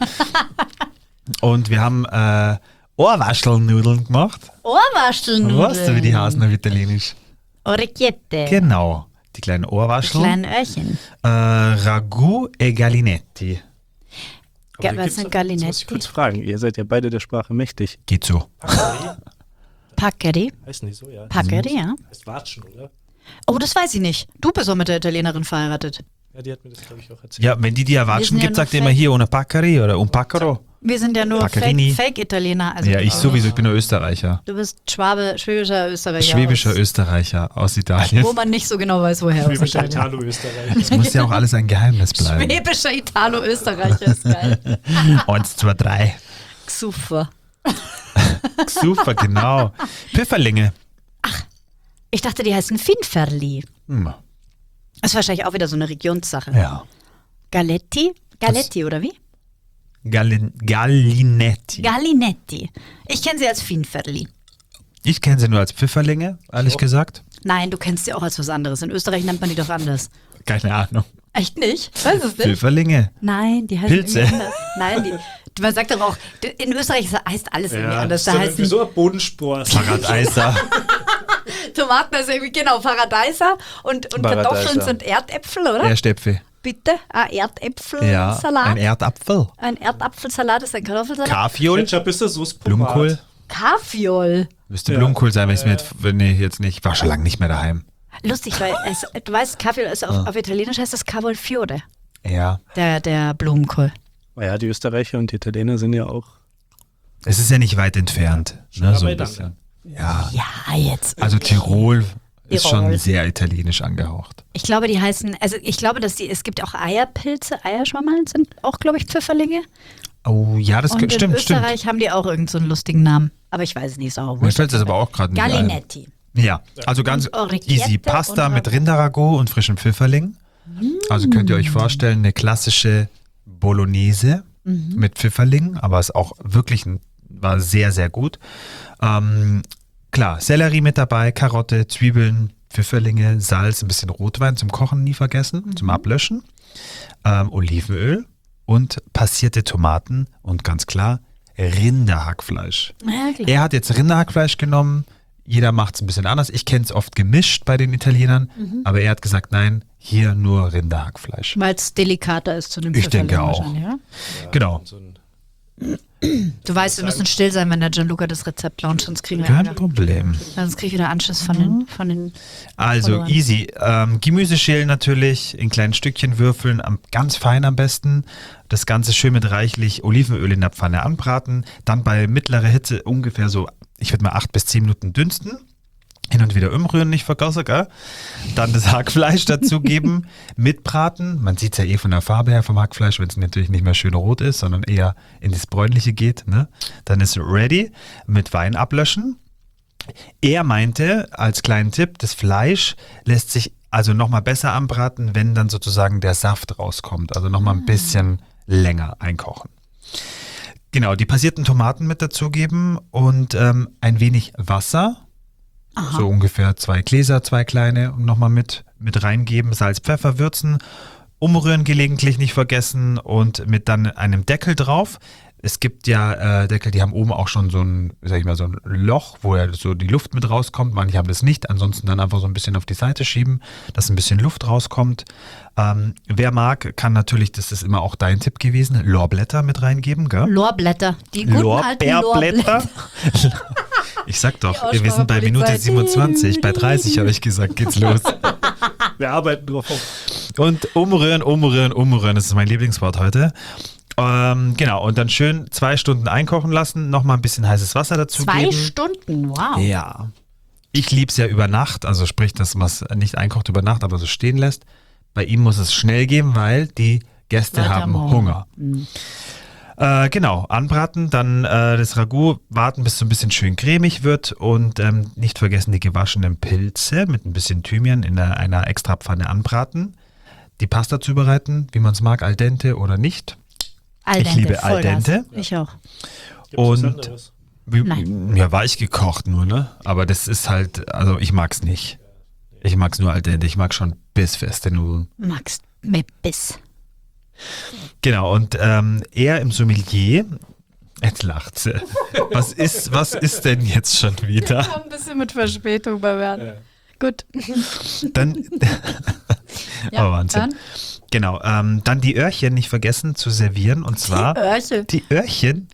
[SPEAKER 1] Und wir haben äh, Ohrwaschelnudeln gemacht.
[SPEAKER 2] Ohrwaschelnudeln.
[SPEAKER 1] Weißt du, wie die heißen auf Italienisch?
[SPEAKER 2] Orecchiette.
[SPEAKER 1] Genau, die kleinen Ohrwascheln.
[SPEAKER 2] Kleine Öhrchen.
[SPEAKER 1] Äh, Ragout e Gallinetti.
[SPEAKER 2] Ja,
[SPEAKER 3] da
[SPEAKER 2] was
[SPEAKER 3] gibt's
[SPEAKER 2] sind
[SPEAKER 3] doch-
[SPEAKER 2] Gallinetti?
[SPEAKER 3] Jetzt muss ich kurz fragen. Ihr seid ja beide der Sprache mächtig.
[SPEAKER 1] Geht so.
[SPEAKER 2] Paccheri.
[SPEAKER 3] Heißen die so, ja?
[SPEAKER 2] Paccheri, ja.
[SPEAKER 3] Heißt Watschen, oder?
[SPEAKER 2] Oh, das weiß ich nicht. Du bist auch mit der Italienerin verheiratet.
[SPEAKER 3] Ja, die hat mir das, glaube ich, auch erzählt.
[SPEAKER 1] Ja, wenn die die
[SPEAKER 2] Wir
[SPEAKER 1] erwatschen
[SPEAKER 2] sind ja
[SPEAKER 1] gibt,
[SPEAKER 2] nur
[SPEAKER 1] sagt ihr immer
[SPEAKER 2] Fake.
[SPEAKER 1] hier ohne Paccari oder un Paccaro.
[SPEAKER 2] Wir sind ja nur
[SPEAKER 1] Paccherini.
[SPEAKER 2] Fake- Fake-Italiener. also
[SPEAKER 1] Ja, ich
[SPEAKER 2] du
[SPEAKER 1] sowieso, ich
[SPEAKER 2] nicht.
[SPEAKER 1] bin nur Österreicher.
[SPEAKER 2] Du bist Schwabe, schwäbischer Österreicher.
[SPEAKER 1] Schwäbischer
[SPEAKER 2] aus,
[SPEAKER 1] Österreicher aus Italien.
[SPEAKER 2] Wo man nicht so genau weiß, woher aus
[SPEAKER 3] Schwäbischer
[SPEAKER 2] Italien.
[SPEAKER 3] Italo-Österreich.
[SPEAKER 1] Das muss ja auch alles ein Geheimnis bleiben.
[SPEAKER 2] Schwäbischer Italo-Österreicher ist geil.
[SPEAKER 1] Eins, zwei, drei.
[SPEAKER 2] Super.
[SPEAKER 1] Super, genau. Pfifferlinge.
[SPEAKER 2] Ich dachte, die heißen Finferli.
[SPEAKER 1] Hm.
[SPEAKER 2] Das ist wahrscheinlich auch wieder so eine Regionssache.
[SPEAKER 1] Ja.
[SPEAKER 2] Galetti? Galetti, oder wie?
[SPEAKER 1] Gallin Gallinetti.
[SPEAKER 2] Gallinetti. Ich kenne sie als Finferli.
[SPEAKER 1] Ich kenne sie nur als Pfifferlinge, ehrlich gesagt.
[SPEAKER 2] Nein, du kennst sie auch als was anderes. In Österreich nennt man die doch anders.
[SPEAKER 1] Keine Ahnung.
[SPEAKER 2] Echt nicht? Weiß es nicht?
[SPEAKER 1] Pfifferlinge.
[SPEAKER 2] Nein, die heißen
[SPEAKER 1] Pilze.
[SPEAKER 2] irgendwie anders. Nein, die, man sagt doch auch, in Österreich heißt alles irgendwie anders. Da heißen
[SPEAKER 3] so ein Bodensport.
[SPEAKER 1] Paradeiser.
[SPEAKER 2] Tomaten ist irgendwie, genau, Paradeiser und, und
[SPEAKER 3] Paradeiser.
[SPEAKER 2] Kartoffeln sind Erdäpfel, oder?
[SPEAKER 1] Erdäpfel.
[SPEAKER 2] bitte? Ein
[SPEAKER 1] Ja,
[SPEAKER 2] Erdäpfelsalat?
[SPEAKER 1] ein Erdapfel.
[SPEAKER 2] Ein Erdapfelsalat ist ein Kartoffelsalat?
[SPEAKER 1] Kaffeeol,
[SPEAKER 3] Ketchup ist das Soße
[SPEAKER 1] Blumenkohl.
[SPEAKER 2] Kaffeeol.
[SPEAKER 1] Müsste
[SPEAKER 3] Ja.
[SPEAKER 1] Blumenkohl sein, wenn ich mir jetzt, wenn ich jetzt nicht, ich war schon lange nicht mehr daheim.
[SPEAKER 2] Lustig, weil es, du weißt, Kaffeeol ist auf, auf Italienisch heißt das Cavolfiore,
[SPEAKER 1] Ja.
[SPEAKER 2] der, der Blumenkohl.
[SPEAKER 3] Ja, die Österreicher und die Italiener sind ja auch.
[SPEAKER 1] Es ist ja nicht weit entfernt.
[SPEAKER 3] Schon
[SPEAKER 1] Ne, so
[SPEAKER 3] dabei
[SPEAKER 1] ein
[SPEAKER 3] dann.
[SPEAKER 1] bisschen. Ja.
[SPEAKER 2] Ja, jetzt.
[SPEAKER 1] Also Tirol ist
[SPEAKER 2] Tirol.
[SPEAKER 1] schon sehr italienisch angehaucht.
[SPEAKER 2] Ich glaube, die heißen, also ich glaube, dass die, es gibt auch Eierpilze, Eierschwammerl sind auch, glaube ich, Pfifferlinge.
[SPEAKER 1] Oh ja, das
[SPEAKER 2] Und
[SPEAKER 1] stimmt,
[SPEAKER 2] in
[SPEAKER 1] stimmt.
[SPEAKER 2] Österreich haben die auch irgendeinen so einen lustigen Namen. Aber ich weiß es nicht, sauer.
[SPEAKER 1] Mir fällt das aber auch gerade nicht ein.
[SPEAKER 2] Gallinetti.
[SPEAKER 1] Ja, also ganz
[SPEAKER 2] Und Orecchiette
[SPEAKER 1] easy. Pasta
[SPEAKER 2] und
[SPEAKER 1] mit Rinderragout und frischem Pfifferling. Also könnt ihr euch vorstellen, eine klassische Bolognese mit Pfifferling, aber ist auch wirklich ein, war sehr, sehr gut. Ähm, klar, Sellerie mit dabei, Karotte, Zwiebeln, Pfifferlinge, Salz, ein bisschen Rotwein zum Kochen nie vergessen, zum Ablöschen, ähm, Olivenöl und passierte Tomaten und ganz klar Rinderhackfleisch.
[SPEAKER 2] Ja, klar.
[SPEAKER 1] Er hat jetzt Rinderhackfleisch genommen. Jeder macht es ein bisschen anders. Ich kenne es oft gemischt bei den Italienern, aber er hat gesagt, nein, hier nur Rinderhackfleisch.
[SPEAKER 2] Weil es delikater ist zu dem
[SPEAKER 1] Ich denke
[SPEAKER 2] Pfifferling
[SPEAKER 1] auch.
[SPEAKER 2] wahrscheinlich, Ja?
[SPEAKER 1] Genau.
[SPEAKER 3] So ein
[SPEAKER 2] Du weißt, wir müssen still sein, wenn der Gianluca das Rezept launcht, sonst kriegen wir
[SPEAKER 1] Kein
[SPEAKER 2] Ärger.
[SPEAKER 1] Problem.
[SPEAKER 2] Sonst kriege ich wieder Anschluss von den, von den
[SPEAKER 1] Also
[SPEAKER 2] Followern.
[SPEAKER 1] easy. Ähm, Gemüse schälen natürlich, in kleinen Stückchen würfeln, am, ganz fein am besten. Das Ganze schön mit reichlich Olivenöl in der Pfanne anbraten. Dann bei mittlerer Hitze ungefähr so, ich würde mal acht bis zehn Minuten dünsten. Hin und wieder umrühren, nicht vergessen, gell? Dann das Hackfleisch dazugeben, mitbraten. Man sieht es ja eh von der Farbe her vom Hackfleisch, wenn es natürlich nicht mehr schön rot ist, sondern eher in das Bräunliche geht. Ne? Dann ist ready, mit Wein ablöschen. Er meinte, als kleinen Tipp, das Fleisch lässt sich also nochmal besser anbraten, wenn dann sozusagen der Saft rauskommt. Also nochmal ein bisschen länger einkochen. Genau, die passierten Tomaten mit dazugeben und ähm, ein wenig Wasser.
[SPEAKER 2] Aha.
[SPEAKER 1] So ungefähr zwei Gläser, zwei kleine und nochmal mit, mit reingeben, Salz, Pfeffer würzen, umrühren gelegentlich nicht vergessen und mit dann einem Deckel drauf. Es gibt ja äh, Deckel, die haben oben auch schon so ein, sag ich mal, so ein Loch, wo ja so die Luft mit rauskommt. Manche haben das nicht, ansonsten dann einfach so ein bisschen auf die Seite schieben, dass ein bisschen Luft rauskommt. Ähm, wer mag, kann natürlich, das ist immer auch dein Tipp gewesen, Lorbeerblätter mit reingeben, gell?
[SPEAKER 2] Lorblätter. Die guten alten Lorblätter.
[SPEAKER 1] Ich sag doch,
[SPEAKER 2] Die
[SPEAKER 1] wir sind bei Minute
[SPEAKER 2] Aussprachepolizei.
[SPEAKER 1] siebenundzwanzig, bei dreißig habe ich gesagt, geht's los.
[SPEAKER 3] Wir arbeiten drauf auf.
[SPEAKER 1] Und umrühren, umrühren, umrühren, das ist mein Lieblingswort heute. Ähm, genau, und dann schön zwei Stunden einkochen lassen, nochmal ein bisschen heißes Wasser dazu
[SPEAKER 2] Zwei
[SPEAKER 1] geben.
[SPEAKER 2] Stunden, wow.
[SPEAKER 1] Ja. Ich lieb's ja über Nacht, also sprich, dass man es nicht einkocht über Nacht, aber so stehen lässt. Bei ihm muss es schnell gehen, weil die Gäste
[SPEAKER 2] Leute
[SPEAKER 1] haben
[SPEAKER 2] haben
[SPEAKER 1] Hunger.
[SPEAKER 2] Mhm.
[SPEAKER 1] Äh, genau, anbraten, dann äh, das Ragout warten, bis es so ein bisschen schön cremig wird und ähm, nicht vergessen die gewaschenen Pilze mit ein bisschen Thymian in einer, einer extra Pfanne anbraten. Die Pasta zubereiten, wie man es mag, al dente oder nicht.
[SPEAKER 2] Al
[SPEAKER 1] Ich
[SPEAKER 2] dente,
[SPEAKER 1] liebe al
[SPEAKER 2] Vollgas.
[SPEAKER 1] dente.
[SPEAKER 2] Ich auch.
[SPEAKER 3] Gibt's was
[SPEAKER 1] Und
[SPEAKER 3] anderes?
[SPEAKER 1] wie,
[SPEAKER 2] Nein.
[SPEAKER 1] ja, weich gekocht nur, ne? Aber das ist halt, also ich mag's nicht. Ich mag's nur al dente, ich mag schon bissfeste Nudeln.
[SPEAKER 2] Max mit Biss.
[SPEAKER 1] Genau, und ähm, er im Sommelier, jetzt lacht sie. Was ist, was ist denn jetzt schon wieder?
[SPEAKER 2] Ein bisschen mit Verspätung bei Bernd. Gut.
[SPEAKER 1] Dann,
[SPEAKER 2] Ja,
[SPEAKER 1] oh Wahnsinn.
[SPEAKER 2] dann?
[SPEAKER 1] Genau, ähm, dann die Öhrchen nicht vergessen zu servieren und zwar
[SPEAKER 2] Öhrchen.
[SPEAKER 1] die Öhrchen.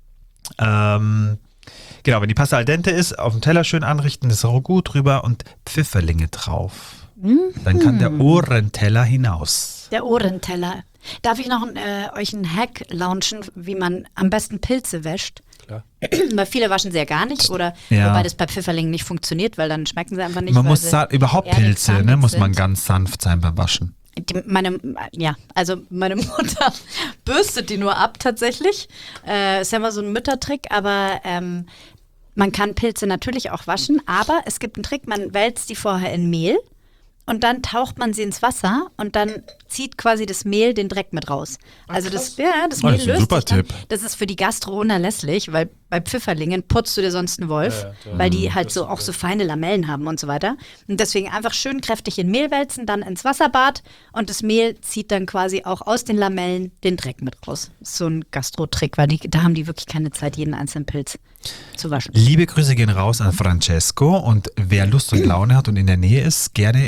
[SPEAKER 1] Ähm, genau, wenn die Pasta al dente ist, auf dem Teller schön anrichten, das Ragout drüber und Pfifferlinge drauf. Dann kann der Ohrenteller hinaus.
[SPEAKER 2] Der Ohrenteller. Darf ich noch äh, euch einen Hack launchen, wie man am besten Pilze wäscht?
[SPEAKER 3] Klar.
[SPEAKER 2] Weil viele waschen sie ja gar nicht oder
[SPEAKER 1] Ja.
[SPEAKER 2] wobei das bei Pfifferlingen nicht funktioniert, weil dann schmecken sie einfach nicht.
[SPEAKER 1] Man
[SPEAKER 2] weil
[SPEAKER 1] muss
[SPEAKER 2] sie
[SPEAKER 1] sa- überhaupt
[SPEAKER 2] eher
[SPEAKER 1] Pilze, ne,
[SPEAKER 2] gezahnt
[SPEAKER 1] muss man
[SPEAKER 2] sind.
[SPEAKER 1] ganz sanft sein beim Waschen.
[SPEAKER 2] Die, meine, ja, also meine Mutter bürstet die nur ab tatsächlich. Äh, ist ja immer so ein Müttertrick, aber ähm, man kann Pilze natürlich auch waschen, aber es gibt einen Trick, man wälzt die vorher in Mehl und dann taucht man sie ins Wasser und dann zieht quasi das Mehl den Dreck mit raus. Also das, ja, das
[SPEAKER 1] Oh,
[SPEAKER 2] Mehl
[SPEAKER 1] das ist ein
[SPEAKER 2] löst
[SPEAKER 1] super
[SPEAKER 2] sich dann.
[SPEAKER 1] Tipp.
[SPEAKER 2] Das ist für die Gastro unerlässlich, weil bei Pfifferlingen putzt du dir sonst einen Wolf,
[SPEAKER 3] Ja, ja,
[SPEAKER 2] weil die halt so auch so feine Lamellen haben und so weiter. Und deswegen einfach schön kräftig in Mehl wälzen, dann ins Wasserbad und das Mehl zieht dann quasi auch aus den Lamellen den Dreck mit raus. Das ist so ein Gastro-Trick, weil die, da haben die wirklich keine Zeit, jeden einzelnen Pilz zu waschen.
[SPEAKER 1] Liebe Grüße gehen raus an Francesco und wer Lust und Laune hat und in der Nähe ist, gerne ins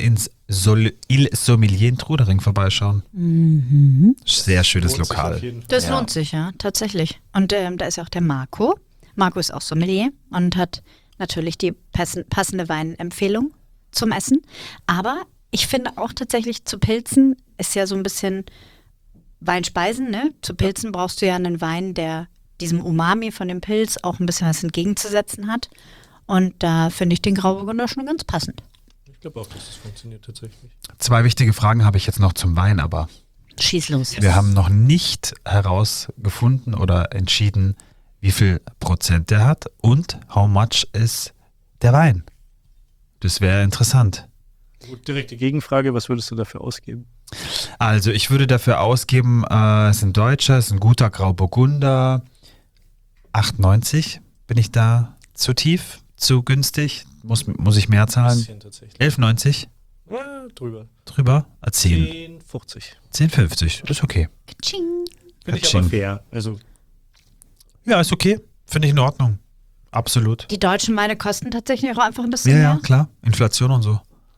[SPEAKER 1] Sol Il Sommelier in Trudering vorbeischauen.
[SPEAKER 2] Mhm.
[SPEAKER 1] Sehr schönes
[SPEAKER 3] Lohnt sich auf
[SPEAKER 1] Lokal.
[SPEAKER 3] jeden Fall.
[SPEAKER 2] Das
[SPEAKER 1] Ja.
[SPEAKER 2] lohnt sich, ja, tatsächlich. Und ähm, da ist auch der Marco. Marco ist auch Sommelier und hat natürlich die passen, passende Weinempfehlung zum Essen. Aber ich finde auch tatsächlich zu Pilzen ist ja so ein bisschen Weinspeisen, ne? Zu Pilzen brauchst du ja einen Wein, der diesem Umami von dem Pilz auch ein bisschen was entgegenzusetzen hat. Und da finde ich den Grauburgunder schon ganz passend.
[SPEAKER 3] Ich glaube auch, dass das funktioniert tatsächlich.
[SPEAKER 1] Zwei wichtige Fragen habe ich jetzt noch zum Wein, aber
[SPEAKER 2] Schieß los.
[SPEAKER 1] wir haben noch nicht herausgefunden oder entschieden, wie viel Prozent der hat und how much ist der Wein. Das wäre interessant.
[SPEAKER 3] Gut, direkte Gegenfrage, was würdest du dafür ausgeben?
[SPEAKER 1] Also ich würde dafür ausgeben, äh, es ist ein Deutscher, es ist ein guter Grauburgunder. acht neunzig, bin ich da zu tief, zu günstig? Muss, muss ich mehr zahlen?
[SPEAKER 3] Bisschen tatsächlich.
[SPEAKER 1] elf neunzig?
[SPEAKER 3] Ja, drüber.
[SPEAKER 1] Drüber? Ah, zehn.
[SPEAKER 3] zehn fünfzig.
[SPEAKER 1] zehn fünfzig, ist okay.
[SPEAKER 2] Katsching.
[SPEAKER 3] Finde ich
[SPEAKER 1] Katsching.
[SPEAKER 3] aber fair. Also,
[SPEAKER 1] Ja, ist okay. Finde ich in Ordnung. Absolut.
[SPEAKER 2] Die deutschen Weine kosten tatsächlich auch einfach ein bisschen
[SPEAKER 1] Ja, ja,
[SPEAKER 2] mehr.
[SPEAKER 1] klar. Inflation und so.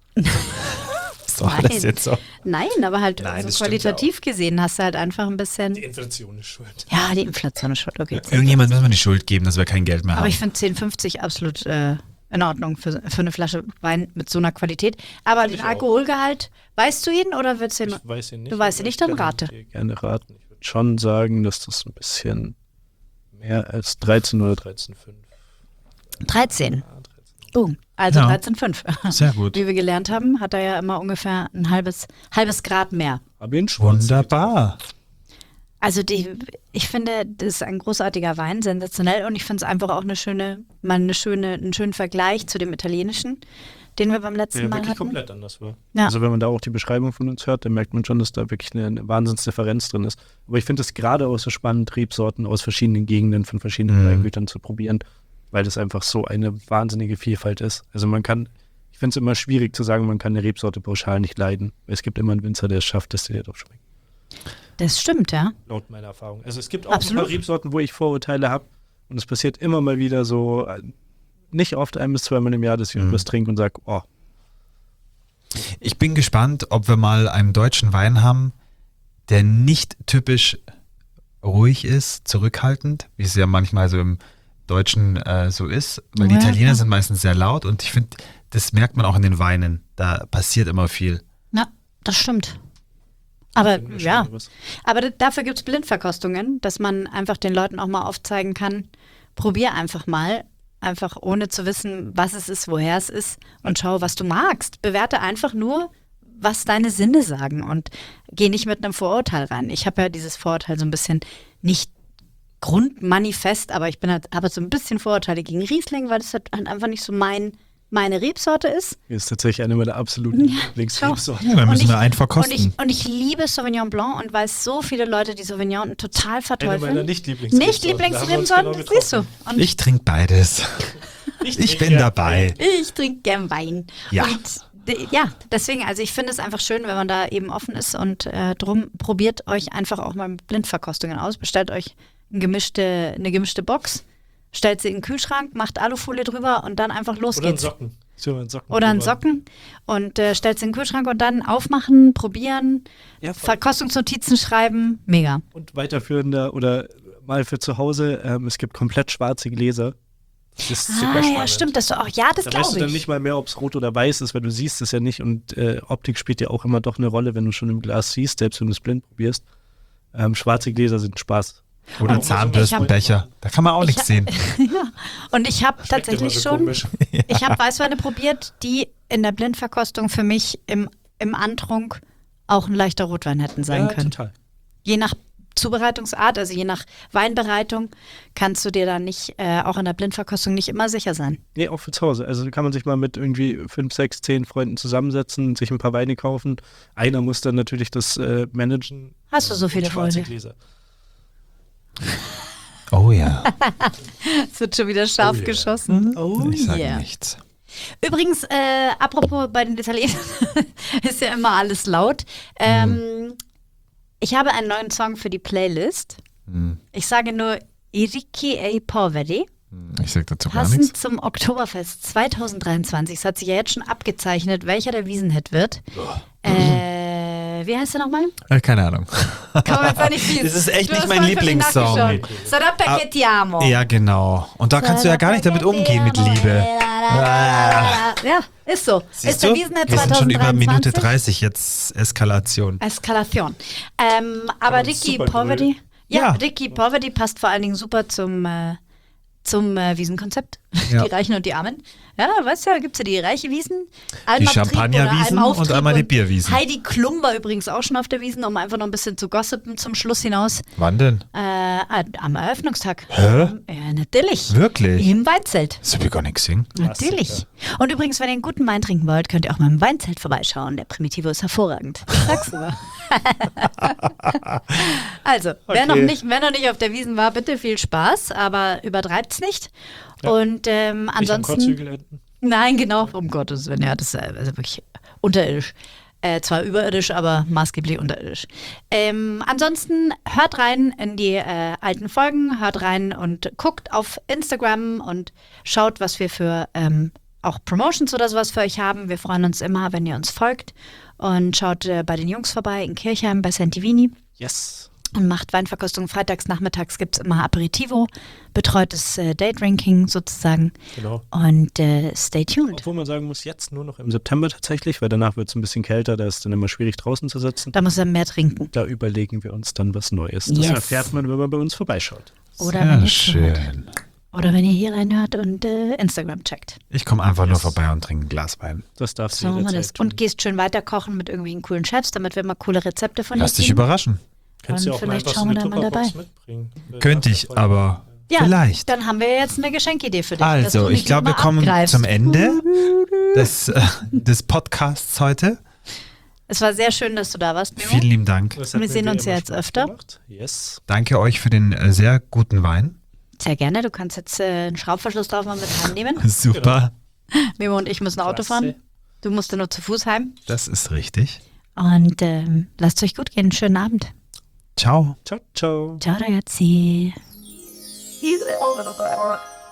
[SPEAKER 1] ist doch
[SPEAKER 2] Nein.
[SPEAKER 1] alles jetzt so.
[SPEAKER 2] Nein, aber halt
[SPEAKER 1] Nein,
[SPEAKER 2] so
[SPEAKER 1] das stimmt
[SPEAKER 2] qualitativ gesehen hast du halt einfach ein bisschen.
[SPEAKER 3] die Inflation ist schuld.
[SPEAKER 2] Ja, die Inflation ist schon okay.
[SPEAKER 1] Irgendjemand müssen wir die Schuld geben, dass wir kein Geld mehr
[SPEAKER 2] Aber
[SPEAKER 1] haben.
[SPEAKER 2] ich finde zehn fünfzig absolut äh, in Ordnung für, für eine Flasche Wein mit so einer Qualität. Aber den
[SPEAKER 3] ich auch.
[SPEAKER 2] Alkoholgehalt, weißt du ihn oder willst du ihn?
[SPEAKER 3] Ich weiß ihn nicht.
[SPEAKER 2] Du weißt ihn
[SPEAKER 3] aber
[SPEAKER 2] nicht,
[SPEAKER 3] ich
[SPEAKER 2] dann
[SPEAKER 3] kann
[SPEAKER 2] rate.
[SPEAKER 3] dir gerne raten. Ich würde schon sagen, dass das ein bisschen mehr als dreizehn oder dreizehn Komma fünf.
[SPEAKER 2] dreizehn.
[SPEAKER 3] Ja, dreizehn.
[SPEAKER 2] Boom. Also
[SPEAKER 1] Ja.
[SPEAKER 2] dreizehn Komma fünf.
[SPEAKER 1] Sehr gut.
[SPEAKER 2] Wie wir gelernt haben, hat er ja immer ungefähr ein halbes, halbes Grad mehr.
[SPEAKER 3] Aber in Schwarz.
[SPEAKER 1] Wunderbar.
[SPEAKER 2] Also die, ich finde, das ist ein großartiger Wein, sensationell und ich finde es einfach auch eine schöne, mal eine schöne, einen schönen Vergleich zu dem italienischen, den wir beim letzten
[SPEAKER 3] Der
[SPEAKER 2] Mal
[SPEAKER 3] wirklich
[SPEAKER 2] hatten.
[SPEAKER 3] komplett anders war.
[SPEAKER 2] Ja.
[SPEAKER 3] Also wenn man da auch die Beschreibung von uns hört, dann merkt man schon, dass da wirklich eine, eine Wahnsinnsdifferenz drin ist. Aber ich finde es gerade auch so spannend, Rebsorten aus verschiedenen Gegenden von verschiedenen
[SPEAKER 1] Mhm.
[SPEAKER 3] Weingütern zu probieren, weil das einfach so eine wahnsinnige Vielfalt ist. Also man kann, ich finde es immer schwierig zu sagen, man kann eine Rebsorte pauschal nicht leiden. Weil es gibt immer einen Winzer, der es schafft, dass der dir doch schmeckt.
[SPEAKER 2] Das stimmt, ja.
[SPEAKER 3] Laut meiner Erfahrung. Also es gibt auch
[SPEAKER 2] Absolut.
[SPEAKER 3] ein paar Rebsorten, wo ich Vorurteile habe. Und es passiert immer mal wieder so, äh, nicht oft ein bis zweimal im Jahr, dass ich
[SPEAKER 1] Mhm.
[SPEAKER 3] was trinke und sage, oh,
[SPEAKER 1] Ich bin gespannt, ob wir mal einen deutschen Wein haben, der nicht typisch ruhig ist, zurückhaltend, wie es ja manchmal so im Deutschen äh, so ist. Weil die
[SPEAKER 2] Ja,
[SPEAKER 1] Italiener
[SPEAKER 2] klar.
[SPEAKER 1] sind meistens sehr laut und ich finde, das merkt man auch in den Weinen. Da passiert immer viel.
[SPEAKER 2] Ja, das stimmt. Aber
[SPEAKER 3] finden wir
[SPEAKER 2] ja,
[SPEAKER 3] schon was.
[SPEAKER 2] aber d- dafür gibt es Blindverkostungen, dass man einfach den Leuten auch mal aufzeigen kann, probier einfach mal, einfach ohne zu wissen, was es ist, woher es ist und schau, was du magst. Bewerte einfach nur, was deine Sinne sagen und geh nicht mit einem Vorurteil rein. Ich habe ja dieses Vorurteil so ein bisschen nicht grundmanifest, aber ich bin halt, habe so ein bisschen Vorurteile gegen Riesling, weil das halt einfach nicht so mein, meine Rebsorte ist.
[SPEAKER 3] Das ist tatsächlich eine meiner absoluten
[SPEAKER 2] schau.
[SPEAKER 3] Lieblingsrebsorten.
[SPEAKER 1] Ja, dann müssen
[SPEAKER 2] Und
[SPEAKER 1] wir
[SPEAKER 2] ich-
[SPEAKER 1] einen verkosten.
[SPEAKER 2] Und ich, und ich liebe Sauvignon Blanc und weiß so viele Leute, die Sauvignon total
[SPEAKER 3] Eine
[SPEAKER 2] verteufeln.
[SPEAKER 3] meiner Nicht-Lieblingsrebsorten.
[SPEAKER 2] Nicht
[SPEAKER 3] Da haben wir uns
[SPEAKER 2] Lieblingsrebsorten,
[SPEAKER 3] genau
[SPEAKER 2] das siehst du. Und
[SPEAKER 1] Ich trinke beides. Ich
[SPEAKER 3] trinke
[SPEAKER 1] bin
[SPEAKER 3] gern
[SPEAKER 1] dabei.
[SPEAKER 2] ich trinke gern Wein.
[SPEAKER 1] Ja.
[SPEAKER 2] Und d- ja, deswegen, also ich finde es einfach schön, wenn man da eben offen ist und äh, drum probiert euch einfach auch mal mit Blindverkostungen aus. Bestellt euch eine gemischte, eine gemischte Box, stellt sie in den Kühlschrank, macht Alufolie drüber und dann einfach los
[SPEAKER 3] Oder einen
[SPEAKER 2] geht's.
[SPEAKER 3] Socken. So, einen Socken
[SPEAKER 2] Oder einen
[SPEAKER 3] drüber.
[SPEAKER 2] Socken und äh, stellt sie in den Kühlschrank und dann aufmachen, probieren,
[SPEAKER 3] Ja, voll.
[SPEAKER 2] Verkostungsnotizen schreiben. Mega.
[SPEAKER 3] Und weiterführender oder mal für zu Hause, ähm, es gibt komplett schwarze Gläser. Das ist super
[SPEAKER 2] Ah, ja,
[SPEAKER 3] spannend.
[SPEAKER 2] stimmt, das so auch. Ja, das
[SPEAKER 3] Da weißt du
[SPEAKER 2] glaube
[SPEAKER 3] dann
[SPEAKER 2] ich.
[SPEAKER 3] nicht mal mehr, ob es rot oder weiß ist, weil du siehst es ja nicht und äh, Optik spielt ja auch immer doch eine Rolle, wenn du schon im Glas siehst, selbst wenn du es blind probierst. Ähm, schwarze Gläser sind Spaß.
[SPEAKER 1] Oder
[SPEAKER 2] Und
[SPEAKER 1] Zahnbürstenbecher. Da kann man auch nichts sehen.
[SPEAKER 2] Und ich habe
[SPEAKER 3] Schmeckt immer
[SPEAKER 2] tatsächlich
[SPEAKER 3] so
[SPEAKER 2] schon,
[SPEAKER 3] komisch.
[SPEAKER 2] ich habe Weißweine probiert, die in der Blindverkostung für mich im, im Antrunk auch ein leichter Rotwein hätten sein
[SPEAKER 3] Ja,
[SPEAKER 2] können.
[SPEAKER 3] total.
[SPEAKER 2] Je nach Zubereitungsart, also je nach Weinbereitung, kannst du dir da nicht, äh, auch in der Blindverkostung nicht immer sicher sein.
[SPEAKER 3] Nee, auch für zu Hause. Also kann man sich mal mit irgendwie fünf, sechs, zehn Freunden zusammensetzen, sich ein paar Weine kaufen. Einer muss dann natürlich das äh, managen.
[SPEAKER 2] Hast du so
[SPEAKER 3] Und
[SPEAKER 2] viele
[SPEAKER 3] schwarze
[SPEAKER 2] Freunde?
[SPEAKER 3] Gläser.
[SPEAKER 1] Oh ja.
[SPEAKER 2] Es wird schon wieder scharf
[SPEAKER 3] Oh yeah.
[SPEAKER 2] geschossen.
[SPEAKER 3] Oh,
[SPEAKER 1] Ich sage
[SPEAKER 2] yeah.
[SPEAKER 1] nichts.
[SPEAKER 2] Übrigens, äh, apropos bei den Italienern, ist ja immer alles laut. Ähm, ich habe einen neuen Song für die Playlist.
[SPEAKER 1] Hm.
[SPEAKER 2] Ich sage nur I ricchi e i poveri
[SPEAKER 1] Ich sag dazu gar
[SPEAKER 2] Passend
[SPEAKER 1] nichts.
[SPEAKER 2] zum Oktoberfest zwanzig dreiundzwanzig, es hat sich ja jetzt schon abgezeichnet, welcher der Wiesenhit wird. Äh, wie heißt der nochmal?
[SPEAKER 1] Äh, keine Ahnung.
[SPEAKER 2] Kann man jetzt auch nicht fies.
[SPEAKER 1] Das ist echt
[SPEAKER 2] Du
[SPEAKER 1] nicht
[SPEAKER 2] hast
[SPEAKER 1] mein
[SPEAKER 2] vorhin für mich
[SPEAKER 1] Lieblingssong.
[SPEAKER 2] nachgeschaut. Sarà perché ti amo.
[SPEAKER 1] Ja, genau. Und da kannst du ja gar nicht damit umgehen mit Liebe. Ah.
[SPEAKER 2] Ja, ist so. ist
[SPEAKER 1] Siehst
[SPEAKER 2] der
[SPEAKER 1] du?
[SPEAKER 2] Wiesenhit
[SPEAKER 1] Wir sind schon über
[SPEAKER 2] zwanzig
[SPEAKER 1] Minute
[SPEAKER 2] dreiundzwanzig.
[SPEAKER 1] dreißig jetzt Eskalation.
[SPEAKER 2] Eskalation. Ähm, aber
[SPEAKER 3] Aber
[SPEAKER 2] Ricky
[SPEAKER 3] super
[SPEAKER 2] Poverty, ja,
[SPEAKER 1] Ja.
[SPEAKER 2] Ricky Poverty passt vor allen Dingen super zum, äh, zum äh, Wiesenkonzept.
[SPEAKER 1] Ja.
[SPEAKER 2] Die Reichen und die Armen. Ja, weißt du, da gibt es ja die reiche Wiesen, einmal Trieb
[SPEAKER 1] Champagnerwiesen
[SPEAKER 2] oder einmal
[SPEAKER 1] und einmal die Bierwiesen.
[SPEAKER 2] Heidi Klum war übrigens auch schon auf der Wiesen, um einfach noch ein bisschen zu gossipen zum Schluss hinaus.
[SPEAKER 1] Wann denn?
[SPEAKER 2] Äh, am Eröffnungstag.
[SPEAKER 1] Hä?
[SPEAKER 2] Ja, natürlich.
[SPEAKER 1] Wirklich?
[SPEAKER 2] Im Weinzelt.
[SPEAKER 1] Das hab ich gar nicht gesehen.
[SPEAKER 2] Natürlich. Und übrigens, wenn ihr einen guten Wein trinken wollt, könnt ihr auch mal im Weinzelt vorbeischauen. Der Primitivo ist hervorragend. Ich sag's nur. Also, wer,
[SPEAKER 3] Okay.
[SPEAKER 2] noch nicht, wer noch nicht auf der Wiesn war, bitte viel Spaß, aber übertreibt's nicht. Und ähm,
[SPEAKER 3] Nicht am
[SPEAKER 2] ansonsten.
[SPEAKER 3] Kotzhügel enden.
[SPEAKER 2] Nein, genau, um Gottes Willen. Ja, das ist äh, also wirklich unterirdisch. Äh, zwar überirdisch, aber maßgeblich unterirdisch. Ähm, ansonsten hört rein in die äh, alten Folgen, hört rein und guckt auf Instagram und schaut, was wir für ähm, auch Promotions oder sowas für euch haben. Wir freuen uns immer, wenn ihr uns folgt und schaut äh, bei den Jungs vorbei in Kirchheim bei Santivini
[SPEAKER 3] Yes.
[SPEAKER 2] und macht Weinverkostung. Freitags, nachmittags gibt es immer Aperitivo, betreutes äh, Daydrinking sozusagen.
[SPEAKER 3] Genau.
[SPEAKER 2] Und äh, stay tuned.
[SPEAKER 3] Obwohl man sagen muss, jetzt nur noch im September tatsächlich, weil danach wird es ein bisschen kälter, da ist dann immer schwierig draußen zu sitzen.
[SPEAKER 2] Da muss er mehr trinken.
[SPEAKER 3] Da überlegen wir uns dann was Neues. Das
[SPEAKER 2] Yes.
[SPEAKER 3] erfährt man, wenn man bei uns vorbeischaut.
[SPEAKER 2] Oder
[SPEAKER 1] Sehr
[SPEAKER 2] wenn ihr zuhört.
[SPEAKER 1] schön.
[SPEAKER 2] Oder wenn ihr hier reinhört und äh, Instagram checkt.
[SPEAKER 1] Ich komme einfach nur
[SPEAKER 3] Yes.
[SPEAKER 1] vorbei und trinke ein Glas Wein.
[SPEAKER 3] Das darfst
[SPEAKER 2] So
[SPEAKER 3] du
[SPEAKER 2] machen wir das.
[SPEAKER 3] jederzeit tun.
[SPEAKER 2] Und gehst schön weiterkochen mit irgendwelchen coolen Chefs, damit wir mal coole Rezepte von
[SPEAKER 1] Lass
[SPEAKER 2] dir
[SPEAKER 1] dich
[SPEAKER 2] kriegen.
[SPEAKER 1] überraschen.
[SPEAKER 3] Kannst du
[SPEAKER 2] Und
[SPEAKER 3] ja auch mal
[SPEAKER 2] vielleicht
[SPEAKER 3] einfach so
[SPEAKER 2] schauen wir
[SPEAKER 3] eine
[SPEAKER 2] da mal
[SPEAKER 3] Tupperbox
[SPEAKER 2] dabei.
[SPEAKER 3] mitbringen.
[SPEAKER 1] Könnte ich, aber
[SPEAKER 2] Ja,
[SPEAKER 1] vielleicht.
[SPEAKER 2] dann haben wir jetzt eine Geschenkidee für dich. dass
[SPEAKER 1] Also,
[SPEAKER 2] du nicht
[SPEAKER 1] ich glaube, wir
[SPEAKER 2] immer
[SPEAKER 1] kommen
[SPEAKER 2] abgreifst.
[SPEAKER 1] zum Ende des, äh, des Podcasts heute.
[SPEAKER 2] Es war sehr schön, dass du da warst, Mimo.
[SPEAKER 1] Vielen lieben Dank.
[SPEAKER 3] Das hat
[SPEAKER 2] Wir
[SPEAKER 3] mir
[SPEAKER 2] sehen
[SPEAKER 3] wie
[SPEAKER 2] uns
[SPEAKER 3] immer
[SPEAKER 2] ja jetzt
[SPEAKER 3] Spaß
[SPEAKER 2] öfter.
[SPEAKER 3] gemacht. Yes.
[SPEAKER 1] Danke euch für den äh, sehr guten Wein.
[SPEAKER 2] Sehr gerne. Du kannst jetzt äh, einen Schraubverschluss drauf mal mit heimnehmen.
[SPEAKER 1] Super.
[SPEAKER 2] Mimo und ich müssen Auto fahren.
[SPEAKER 3] Klasse.
[SPEAKER 2] Du musst ja nur zu Fuß heim.
[SPEAKER 1] Das ist richtig.
[SPEAKER 2] Und ähm, lasst euch gut gehen. Schönen Abend.
[SPEAKER 1] Ciao.
[SPEAKER 3] Ciao, ciao.
[SPEAKER 2] Ciao, ragazzi.
[SPEAKER 4] He's